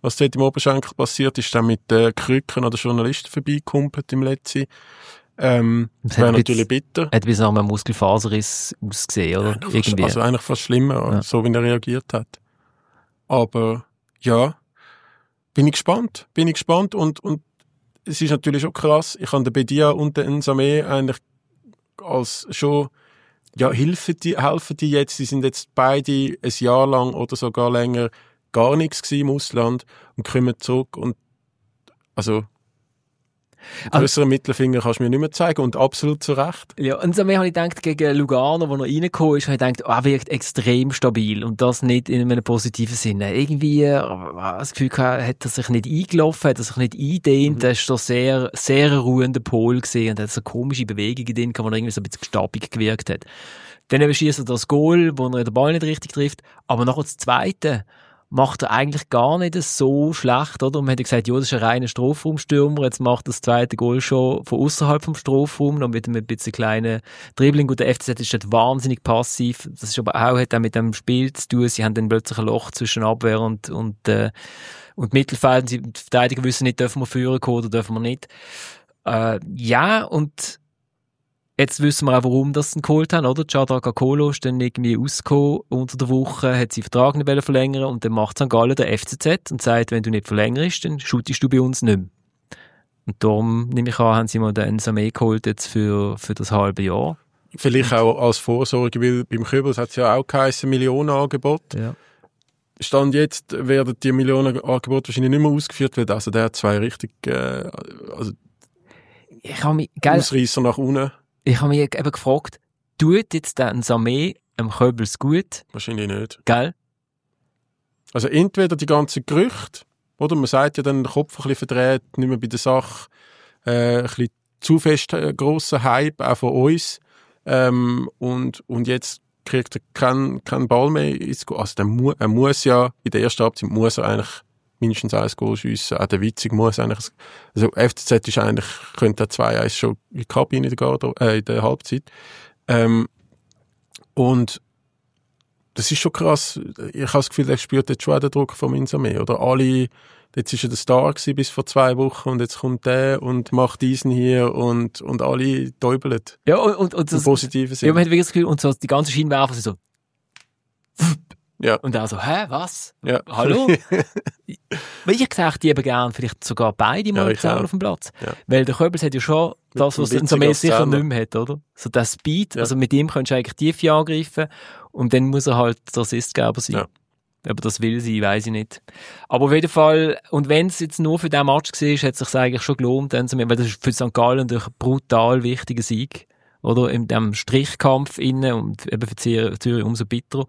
Was dort im Oberschenkel passiert, ist dann mit den Krücken an den Journalisten vorbeigekumpelt im letzten. Wäre natürlich bitter. Hat bis nach einem Muskelfaserriss ausgesehen, oder? Ja, irgendwie. Also eigentlich fast schlimmer, so wie er reagiert hat. Aber ja, bin ich gespannt und es ist natürlich schon krass, ich habe den Bedia und den Nsame eigentlich als schon, ja, helfen die jetzt, die sind jetzt beide ein Jahr lang oder sogar länger gar nichts gewesen im Ausland und kommen zurück und also grösseren Mittelfinger kannst du mir nicht mehr zeigen und absolut zu Recht. Ja, und so mehr habe ich gedacht, gegen Lugano, wo er reingekommen ist, habe ich gedacht, er wirkt extrem stabil und das nicht in einem positiven Sinne. Irgendwie, das Gefühl gehabt, hat er sich nicht eingelaufen, hat er sich nicht eingedehnt, er ist so sehr, sehr ruhender Pol gesehen und hat so komische Bewegungen drin, wo er irgendwie so ein bisschen gestabig gewirkt hat. Dann schießt er das Goal, wo er den Ball nicht richtig trifft, aber nachher das Zweite macht er eigentlich gar nicht so schlecht, oder? Und man hat gesagt, ja, das ist ein reiner Strafraumstürmer, jetzt macht das zweite Goal schon von außerhalb vom Strafraum, noch mit einem bisschen kleinen Dribbling. Und der FCZ ist dort wahnsinnig passiv. Das ist aber auch, hat auch mit dem Spiel zu tun. Sie haben dann plötzlich ein Loch zwischen Abwehr und Mittelfeld. Die Verteidiger wissen nicht, dürfen wir führen oder dürfen wir nicht. Ja, und jetzt wissen wir auch, warum das sie geholt haben, oder? Chadra Kakolo ist dann irgendwie rausgekommen unter der Woche, hat seinen Vertrag nicht verlängern und dann macht St. Gallen der FCZ und sagt, wenn du nicht verlängerst, dann shootest du bei uns nicht mehr. Und darum, nehme ich an, haben sie mal den Nsame geholt jetzt für das halbe Jahr. Vielleicht auch als Vorsorge, weil beim Köbels hat es ja auch geheißen, Millionenangebot. Ja. Stand jetzt werden die Millionenangebote wahrscheinlich nicht mehr ausgeführt, weil also der hat zwei richtig Ausreisser nach unten. Ich habe mich eben gefragt, tut jetzt der Nsame am Köbels gut? Wahrscheinlich nicht. Gell? Also entweder die ganzen Gerüchte, oder? Man sagt ja dann, den Kopf ein bisschen verdreht, nicht mehr bei der Sache, ein bisschen zu fest grosser Hype, auch von uns. Und jetzt kriegt er keinen Ball mehr ins Goal. Also er muss ja, in der ersten Halbzeit muss er eigentlich mindestens ein Goal schiessen. Auch der Witzig muss eigentlich, also FCZ ist eigentlich, könnte er 2-1 schon in die Kabine in der Halbzeit. Und das ist schon krass. Ich habe das Gefühl, er spürt jetzt schon auch den Druck vom Nsame. Oder alle, jetzt ist er der Star gewesen bis vor 2 Wochen und jetzt kommt der und macht diesen hier und alle täubeln. Ja, und im positiven Sinn. Ja, man hat wirklich das Gefühl, und so die ganzen Scheinwerfer sind so ja. Und auch so, hä, was? Ja. Hallo? Weil ich gesagt, die eben gern vielleicht sogar beide mal zusammen auf dem Platz. Ja. Weil der Köbels hat ja schon das, was der Nsame sicher nicht mehr hat, oder? So der Speed, also mit ihm kannst du eigentlich Tiefe angreifen und dann muss er halt der Assistgeber sein. Ja. Aber das will sie, weiss ich nicht. Aber auf jeden Fall, und wenn es jetzt nur für diesen Match war, hat es sich eigentlich schon gelohnt, weil das ist für St. Gallen ein brutal wichtiger Sieg, oder? In dem Strichkampf innen und eben für Zürich umso bitterer.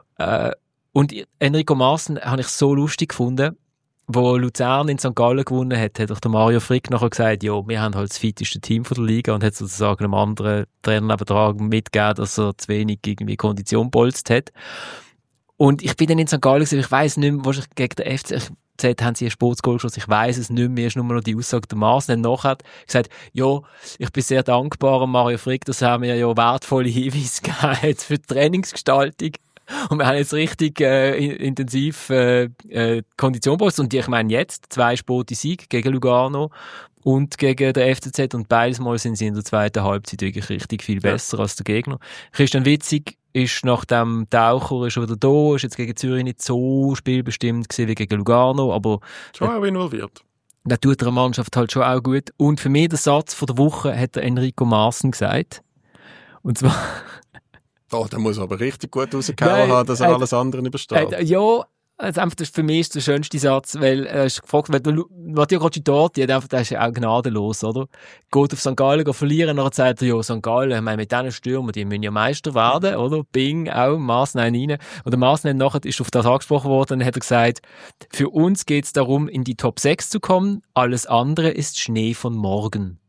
Und Enrico Maaßen habe ich so lustig gefunden, wo Luzern in St. Gallen gewonnen hat doch der Mario Frick nachher gesagt, ja, wir haben halt das fitteste Team von der Liga und hat sozusagen einem anderen Trainernebentrag mitgegeben, dass er zu wenig irgendwie Kondition bolzt hat. Und ich bin dann in St. Gallen gewesen, ich weiss nicht mehr, wahrscheinlich gegen den FCZ haben sie ein Sportsgoal geschossen, ich weiss es nicht mehr, ist nur noch die Aussage der Maaßen. Dann nachher hat gesagt, ja, ich bin sehr dankbar an Mario Frick, das haben wir ja wertvolle Hinweise gegeben für die Trainingsgestaltung. Und wir haben jetzt richtig intensiv Kondition gebraucht. Und ich meine jetzt 2 Spiele Sieg gegen Lugano und gegen den FCZ. Und beides Mal sind sie in der zweiten Halbzeit wirklich richtig viel besser als der Gegner. Christian Witzig ist nach dem Taucher schon wieder da, ist jetzt gegen Zürich nicht so spielbestimmt gewesen wie gegen Lugano, aber schon auch involviert. Da tut der Mannschaft halt schon auch gut. Und für mich der Satz von der Woche hat der Enrico Maaßen gesagt. Und zwar... Oh, der muss aber richtig gut rausgehauen haben, dass er alles andere übersteht. Ja, also einfach, das für mich ist der schönste Satz, weil er ist gefragt, weil Matteo Cocciatotti, der ist ja auch gnadenlos, oder? Geht auf St. Gallen verlieren, nachher sagt er, ja, St. Gallen, ich meine, mit diesen Stürmern, die müssen ja Meister werden, oder? Bing, auch, Maaßen rein. Und der Maaßen nachher ist auf das angesprochen worden, dann hat er gesagt, für uns geht es darum, in die Top 6 zu kommen, alles andere ist Schnee von morgen.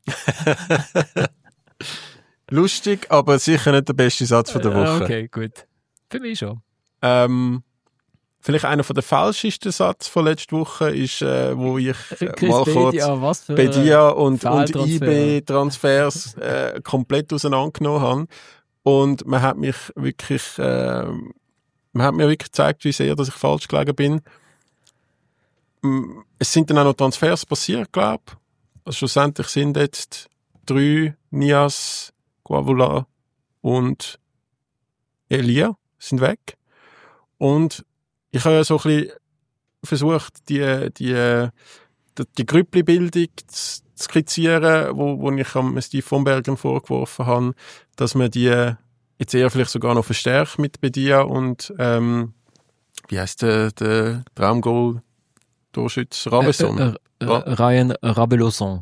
Lustig, aber sicher nicht der beste Satz von der Woche. Okay, gut. Für mich schon. Vielleicht einer von der falschesten Sätze von letzter Woche ist, wo ich mal kurz Bedia und IB-Transfers komplett auseinandergenommen habe. Und man hat mir wirklich gezeigt, wie sehr dass ich falsch gelegen bin. es sind dann auch noch Transfers passiert, glaube ich. Also schlussendlich sind jetzt 3 Nias, Guavula und Elia sind weg. Und ich habe ja so ein bisschen versucht, die Grüppli-Bildung zu skizzieren, wo ich am Steve von Bergen vorgeworfen habe, dass man die jetzt eher vielleicht sogar noch verstärkt mit Bedia und wie heisst der Traumgoal-Torschütze? Raveson. Ryan Raveloson.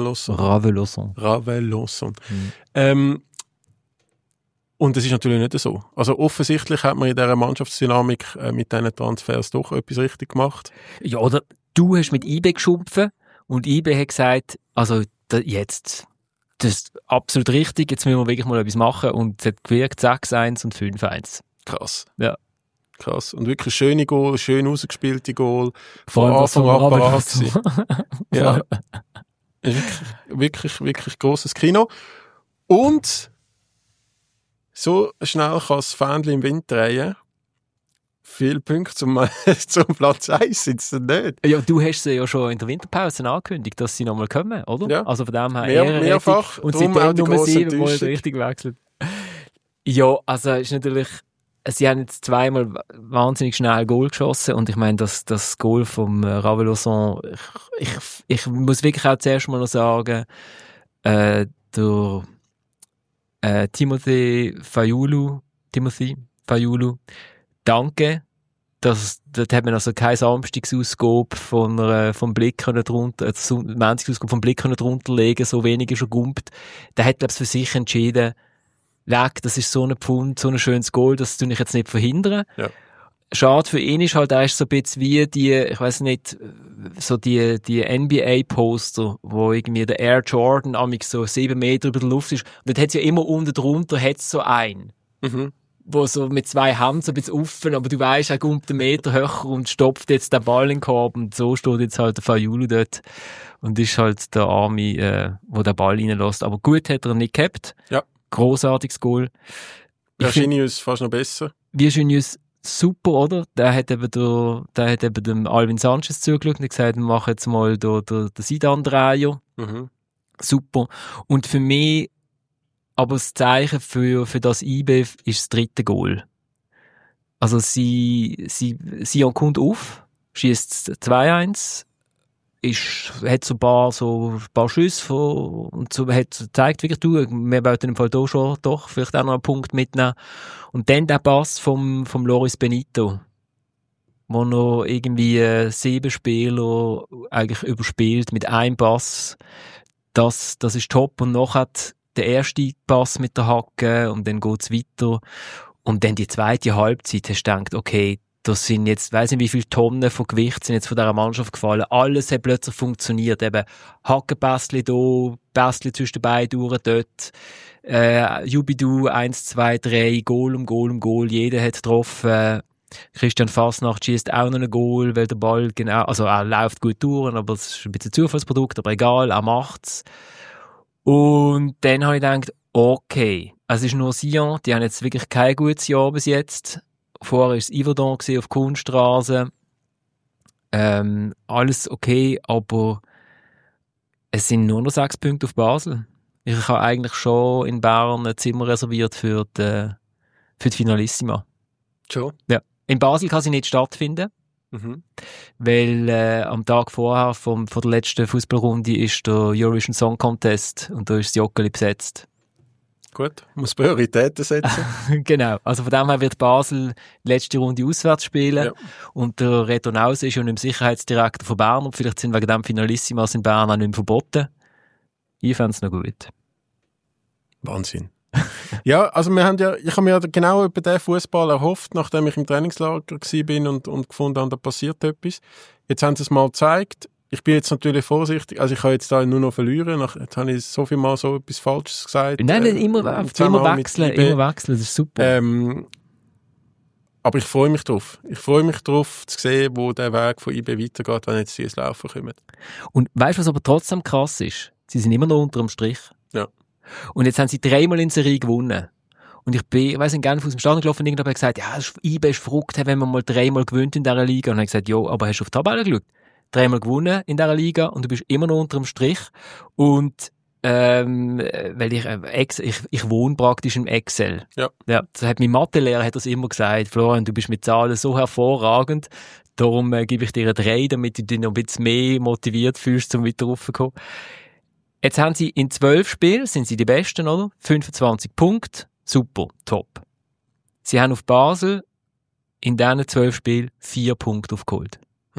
Und das ist natürlich nicht so. Also offensichtlich hat man in dieser Mannschaftsdynamik mit diesen Transfers doch etwas richtig gemacht. Ja, oder du hast mit IB geschumpfen und IB hat gesagt, also jetzt, das ist absolut richtig, jetzt müssen wir wirklich mal etwas machen und es hat gewirkt 6-1 und 5-1. Krass. Ja. Krass. Und wirklich schöne Goal, schön ausgespielte Goal. Von Anfang an parat so. Ja. Wirklich grosses Kino. Und so schnell kann das Fähnchen im Wind drehen. Viele Punkte zum Platz 1 sind es dann nicht. Ja, du hast sie ja schon in der Winterpause angekündigt, dass sie nochmal kommen, oder? Ja. Also von dem her mehrfach. Und seitdem Nummer 7 wurde richtig gewechselt. Ja, also ist natürlich, sie haben jetzt zweimal wahnsinnig schnell Goal geschossen und ich meine, das Goal vom Raveloson, ich muss wirklich auch zuerst mal noch sagen, der Timothy Fayulu, danke. Dort hat man also keine Samstagsausgabe vom Blick drunter, Montagsausgabe vom Blick drunter legen, so wenig ist er gumpt. Der hat, glaube ich, für sich entschieden, das ist so ein Pfund, so ein schönes Goal, das tue ich jetzt nicht verhindern. Ja. Schade für ihn ist halt, er ist so ein bisschen wie ich weiss nicht, so die NBA-Poster, wo irgendwie der Air Jordan amix so 7 Meter über der Luft ist. Und dort hat es ja immer unten drunter hat's so einen. Mhm. Wo so mit 2 Händen so ein bisschen offen, aber du weisst, er kommt einen Meter höher und stopft jetzt den Ball in den Korb und so steht jetzt halt der Fayulu dort und ist halt der Arme, wo der Ball reinlässt. Aber gut hat er nicht gehabt. Ja. Grossartiges Goal. Virginius fast noch besser. Virginius super, oder? Der hat eben dem Alvin Sanchez zugeschaut und gesagt, wir machen jetzt mal den Sidan-Dreier. Mhm. Super. Und für mich aber das Zeichen für das IB ist das 3. Goal. Also sie kommt auf, schießt 2-1, hat so ein paar Schüsse und so, hat gezeigt, wirklich, wir wollten im Fall da schon doch vielleicht auch noch einen Punkt mitnehmen. Und dann der Pass vom Loris Benito, wo noch irgendwie 7 Spieler eigentlich überspielt mit einem Pass. Das ist top. Und nachher der erste Pass mit der Hacke und dann geht's weiter. Und dann die zweite Halbzeit hast du gedacht, okay, das sind jetzt, weiss nicht wie viele Tonnen von Gewicht sind jetzt von dieser Mannschaft gefallen. Alles hat plötzlich funktioniert. Eben Hackenpässli da, Pässli zwischen den beiden durch dort. Jubidu 1, 2, 3, Goal um Goal. Jeder hat getroffen. Christian Fasnacht schießt auch noch ein Goal, weil der Ball genau, also er läuft gut durch, aber es ist ein bisschen Zufallsprodukt, aber egal, er macht's. Und dann habe ich gedacht, okay, es ist nur Sion, die haben jetzt wirklich kein gutes Jahr bis jetzt. Vorher war es Yverdon auf Kunststraße. Alles okay, aber es sind nur noch 6 Punkte auf Basel. Ich habe eigentlich schon in Bern ein Zimmer reserviert für die Finalissima. Schon? Ja. In Basel kann sie nicht stattfinden. Mhm. Weil am Tag vorher von der letzten Fußballrunde ist der Eurovision Song Contest und da ist das Joggeli besetzt. Gut, muss Prioritäten setzen. Genau, also von dem her wird Basel die letzte Runde auswärts spielen. Ja. Und der Reto Nause ist ja nicht mehr Sicherheitsdirektor von Bern und vielleicht sind wegen dem Finalissimas in Bern auch nicht mehr verboten. Ich fände es noch gut. Wahnsinn. Ja, also ich habe mir genau über den Fußball erhofft, nachdem ich im Trainingslager war und gefunden habe, da passiert etwas. Jetzt haben sie es mal gezeigt. Ich bin jetzt natürlich vorsichtig, also ich kann jetzt da nur noch verlieren. Jetzt habe ich so viel Mal so etwas Falsches gesagt. Nein, immer wechseln, das ist super. Aber ich freue mich drauf. Ich freue mich drauf, zu sehen, wo der Weg von IB weitergeht, wenn jetzt sie ins Laufen kommen. Und weißt du, was aber trotzdem krass ist? Sie sind immer noch unter dem Strich. Ja. Und jetzt haben sie 3-mal in Serie gewonnen. Und ich weiss nicht, gerne aus dem Stadion gelaufen und irgendjemand hat gesagt, ja, IB ist verrückt, wenn man mal 3-mal gewinnt in dieser Liga. Und ich habe gesagt, ja, aber hast du auf die Tabelle geschaut? 3-mal gewonnen in dieser Liga und du bist immer noch unter dem Strich. Und weil ich wohne praktisch im Excel. Ja. Ja, das hat mein Mathelehrer hat das immer gesagt. Florian, du bist mit Zahlen so hervorragend, darum gebe ich dir eine 3, damit du dich noch ein bisschen mehr motiviert fühlst, um weiter raufzukommen. Jetzt haben sie in 12 Spielen, sind sie die Besten, oder? 25 Punkte, super, top. Sie haben auf Basel in diesen 12 Spielen 4 Punkte aufgeholt.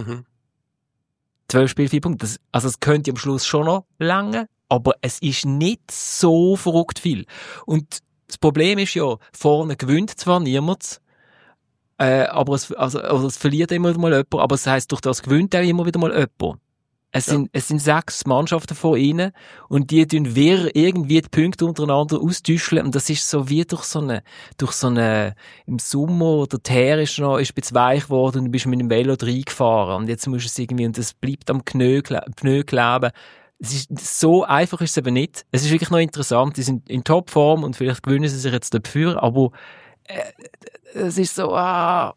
12 Spiele, 4 Punkte. Das könnte am Schluss schon noch lange, aber es ist nicht so verrückt viel. Und das Problem ist ja, vorne gewinnt zwar niemand, aber es verliert immer wieder mal jemand, aber es heisst, durch das gewinnt auch immer wieder mal jemand. Es sind 6 Mannschaften vor ihnen und die tun irgendwie die Punkte untereinander austauschen und das ist so wie durch so eine im Sommer oder die Her ist ein bisschen weich geworden und du bist mit dem Velo reingefahren und jetzt musst du es irgendwie und das bleibt am Pneu kleben. So einfach ist es eben nicht. Es ist wirklich noch interessant, die sind in Topform und vielleicht gewinnen sie sich jetzt dafür, aber es ist so, ja.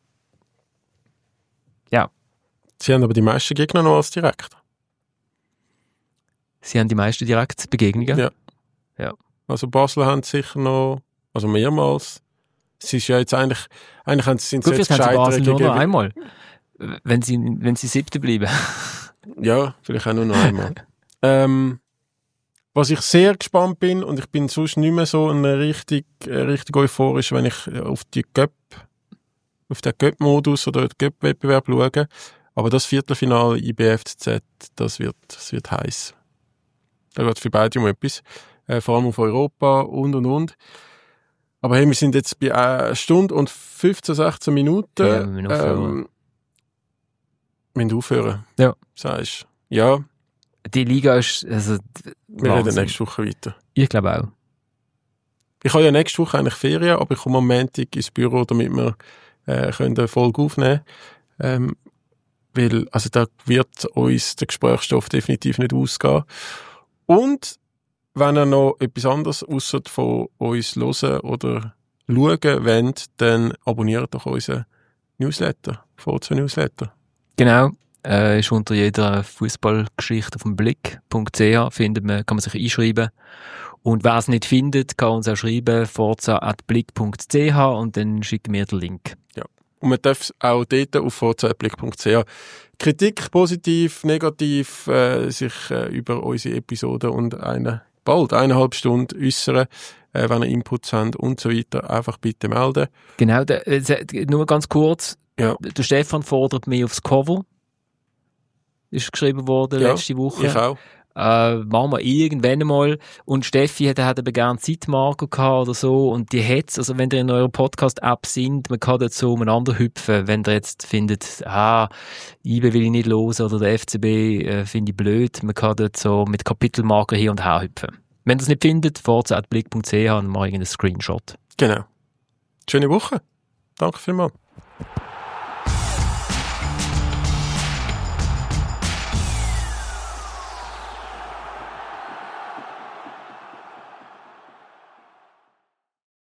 Sie haben aber die meisten Gegner noch als direkt. Sie haben die meisten Direktbegegnungen? Ja. Also Basel haben sicher noch, also mehrmals. Es ist ja jetzt eigentlich sind sie jetzt gescheitert. Basel nur noch einmal, wenn sie 7. bleiben. Ja, vielleicht auch nur noch einmal. Was ich sehr gespannt bin, und ich bin sonst nicht mehr so richtig euphorisch, wenn ich auf den Cup-Modus oder den Cup-Wettbewerb schaue. Aber das Viertelfinale IBFZ, das wird heiß. Da geht es für beide um etwas. Vor allem auf Europa und. Aber hey, wir sind jetzt bei 1 Stunde und 15, 16 Minuten. Ja, wir müssen aufhören. Ja. Sagst ja. Die Liga ist, wir reden nächste Woche weiter. Ich glaube auch. Ich habe ja nächste Woche eigentlich Ferien, aber ich komme am Montag ins Büro, damit wir eine Folge aufnehmen können. Weil, also da wird uns der Gesprächsstoff definitiv nicht ausgehen. Und wenn ihr noch etwas anderes ausser von uns hören oder schauen wollt, dann abonniert doch unseren Newsletter, VZ-Newsletter. Genau. Ist unter jeder Fußballgeschichte auf dem Blick.ch kann man sich einschreiben. Und wer es nicht findet, kann uns auch schreiben, forza@blick.ch und dann schicken wir den Link. Ja. Und man darf auch dort auf forza@blick.ch Kritik, positiv, negativ, sich über unsere Episode und bald 1,5 Stunden äußern, wenn ihr Inputs habt und so weiter, einfach bitte melden. Genau, nur ganz kurz. Ja. Der Stefan fordert mich aufs Cover. Ist geschrieben worden letzte Woche. Ich auch. Machen wir irgendwann mal. Und Steffi hat eben gerne Zeitmarker gehabt oder so. Und die hat's, also wenn ihr in eurer Podcast-App sind, man kann dort so umeinander hüpfen. Wenn ihr jetzt findet, IBE will ich nicht los oder der FCB finde ich blöd, man kann dort so mit Kapitelmarker hin und her hüpfen. Wenn ihr es nicht findet, forza@blick.ch und mache ich einen Screenshot. Genau. Schöne Woche. Danke vielmals.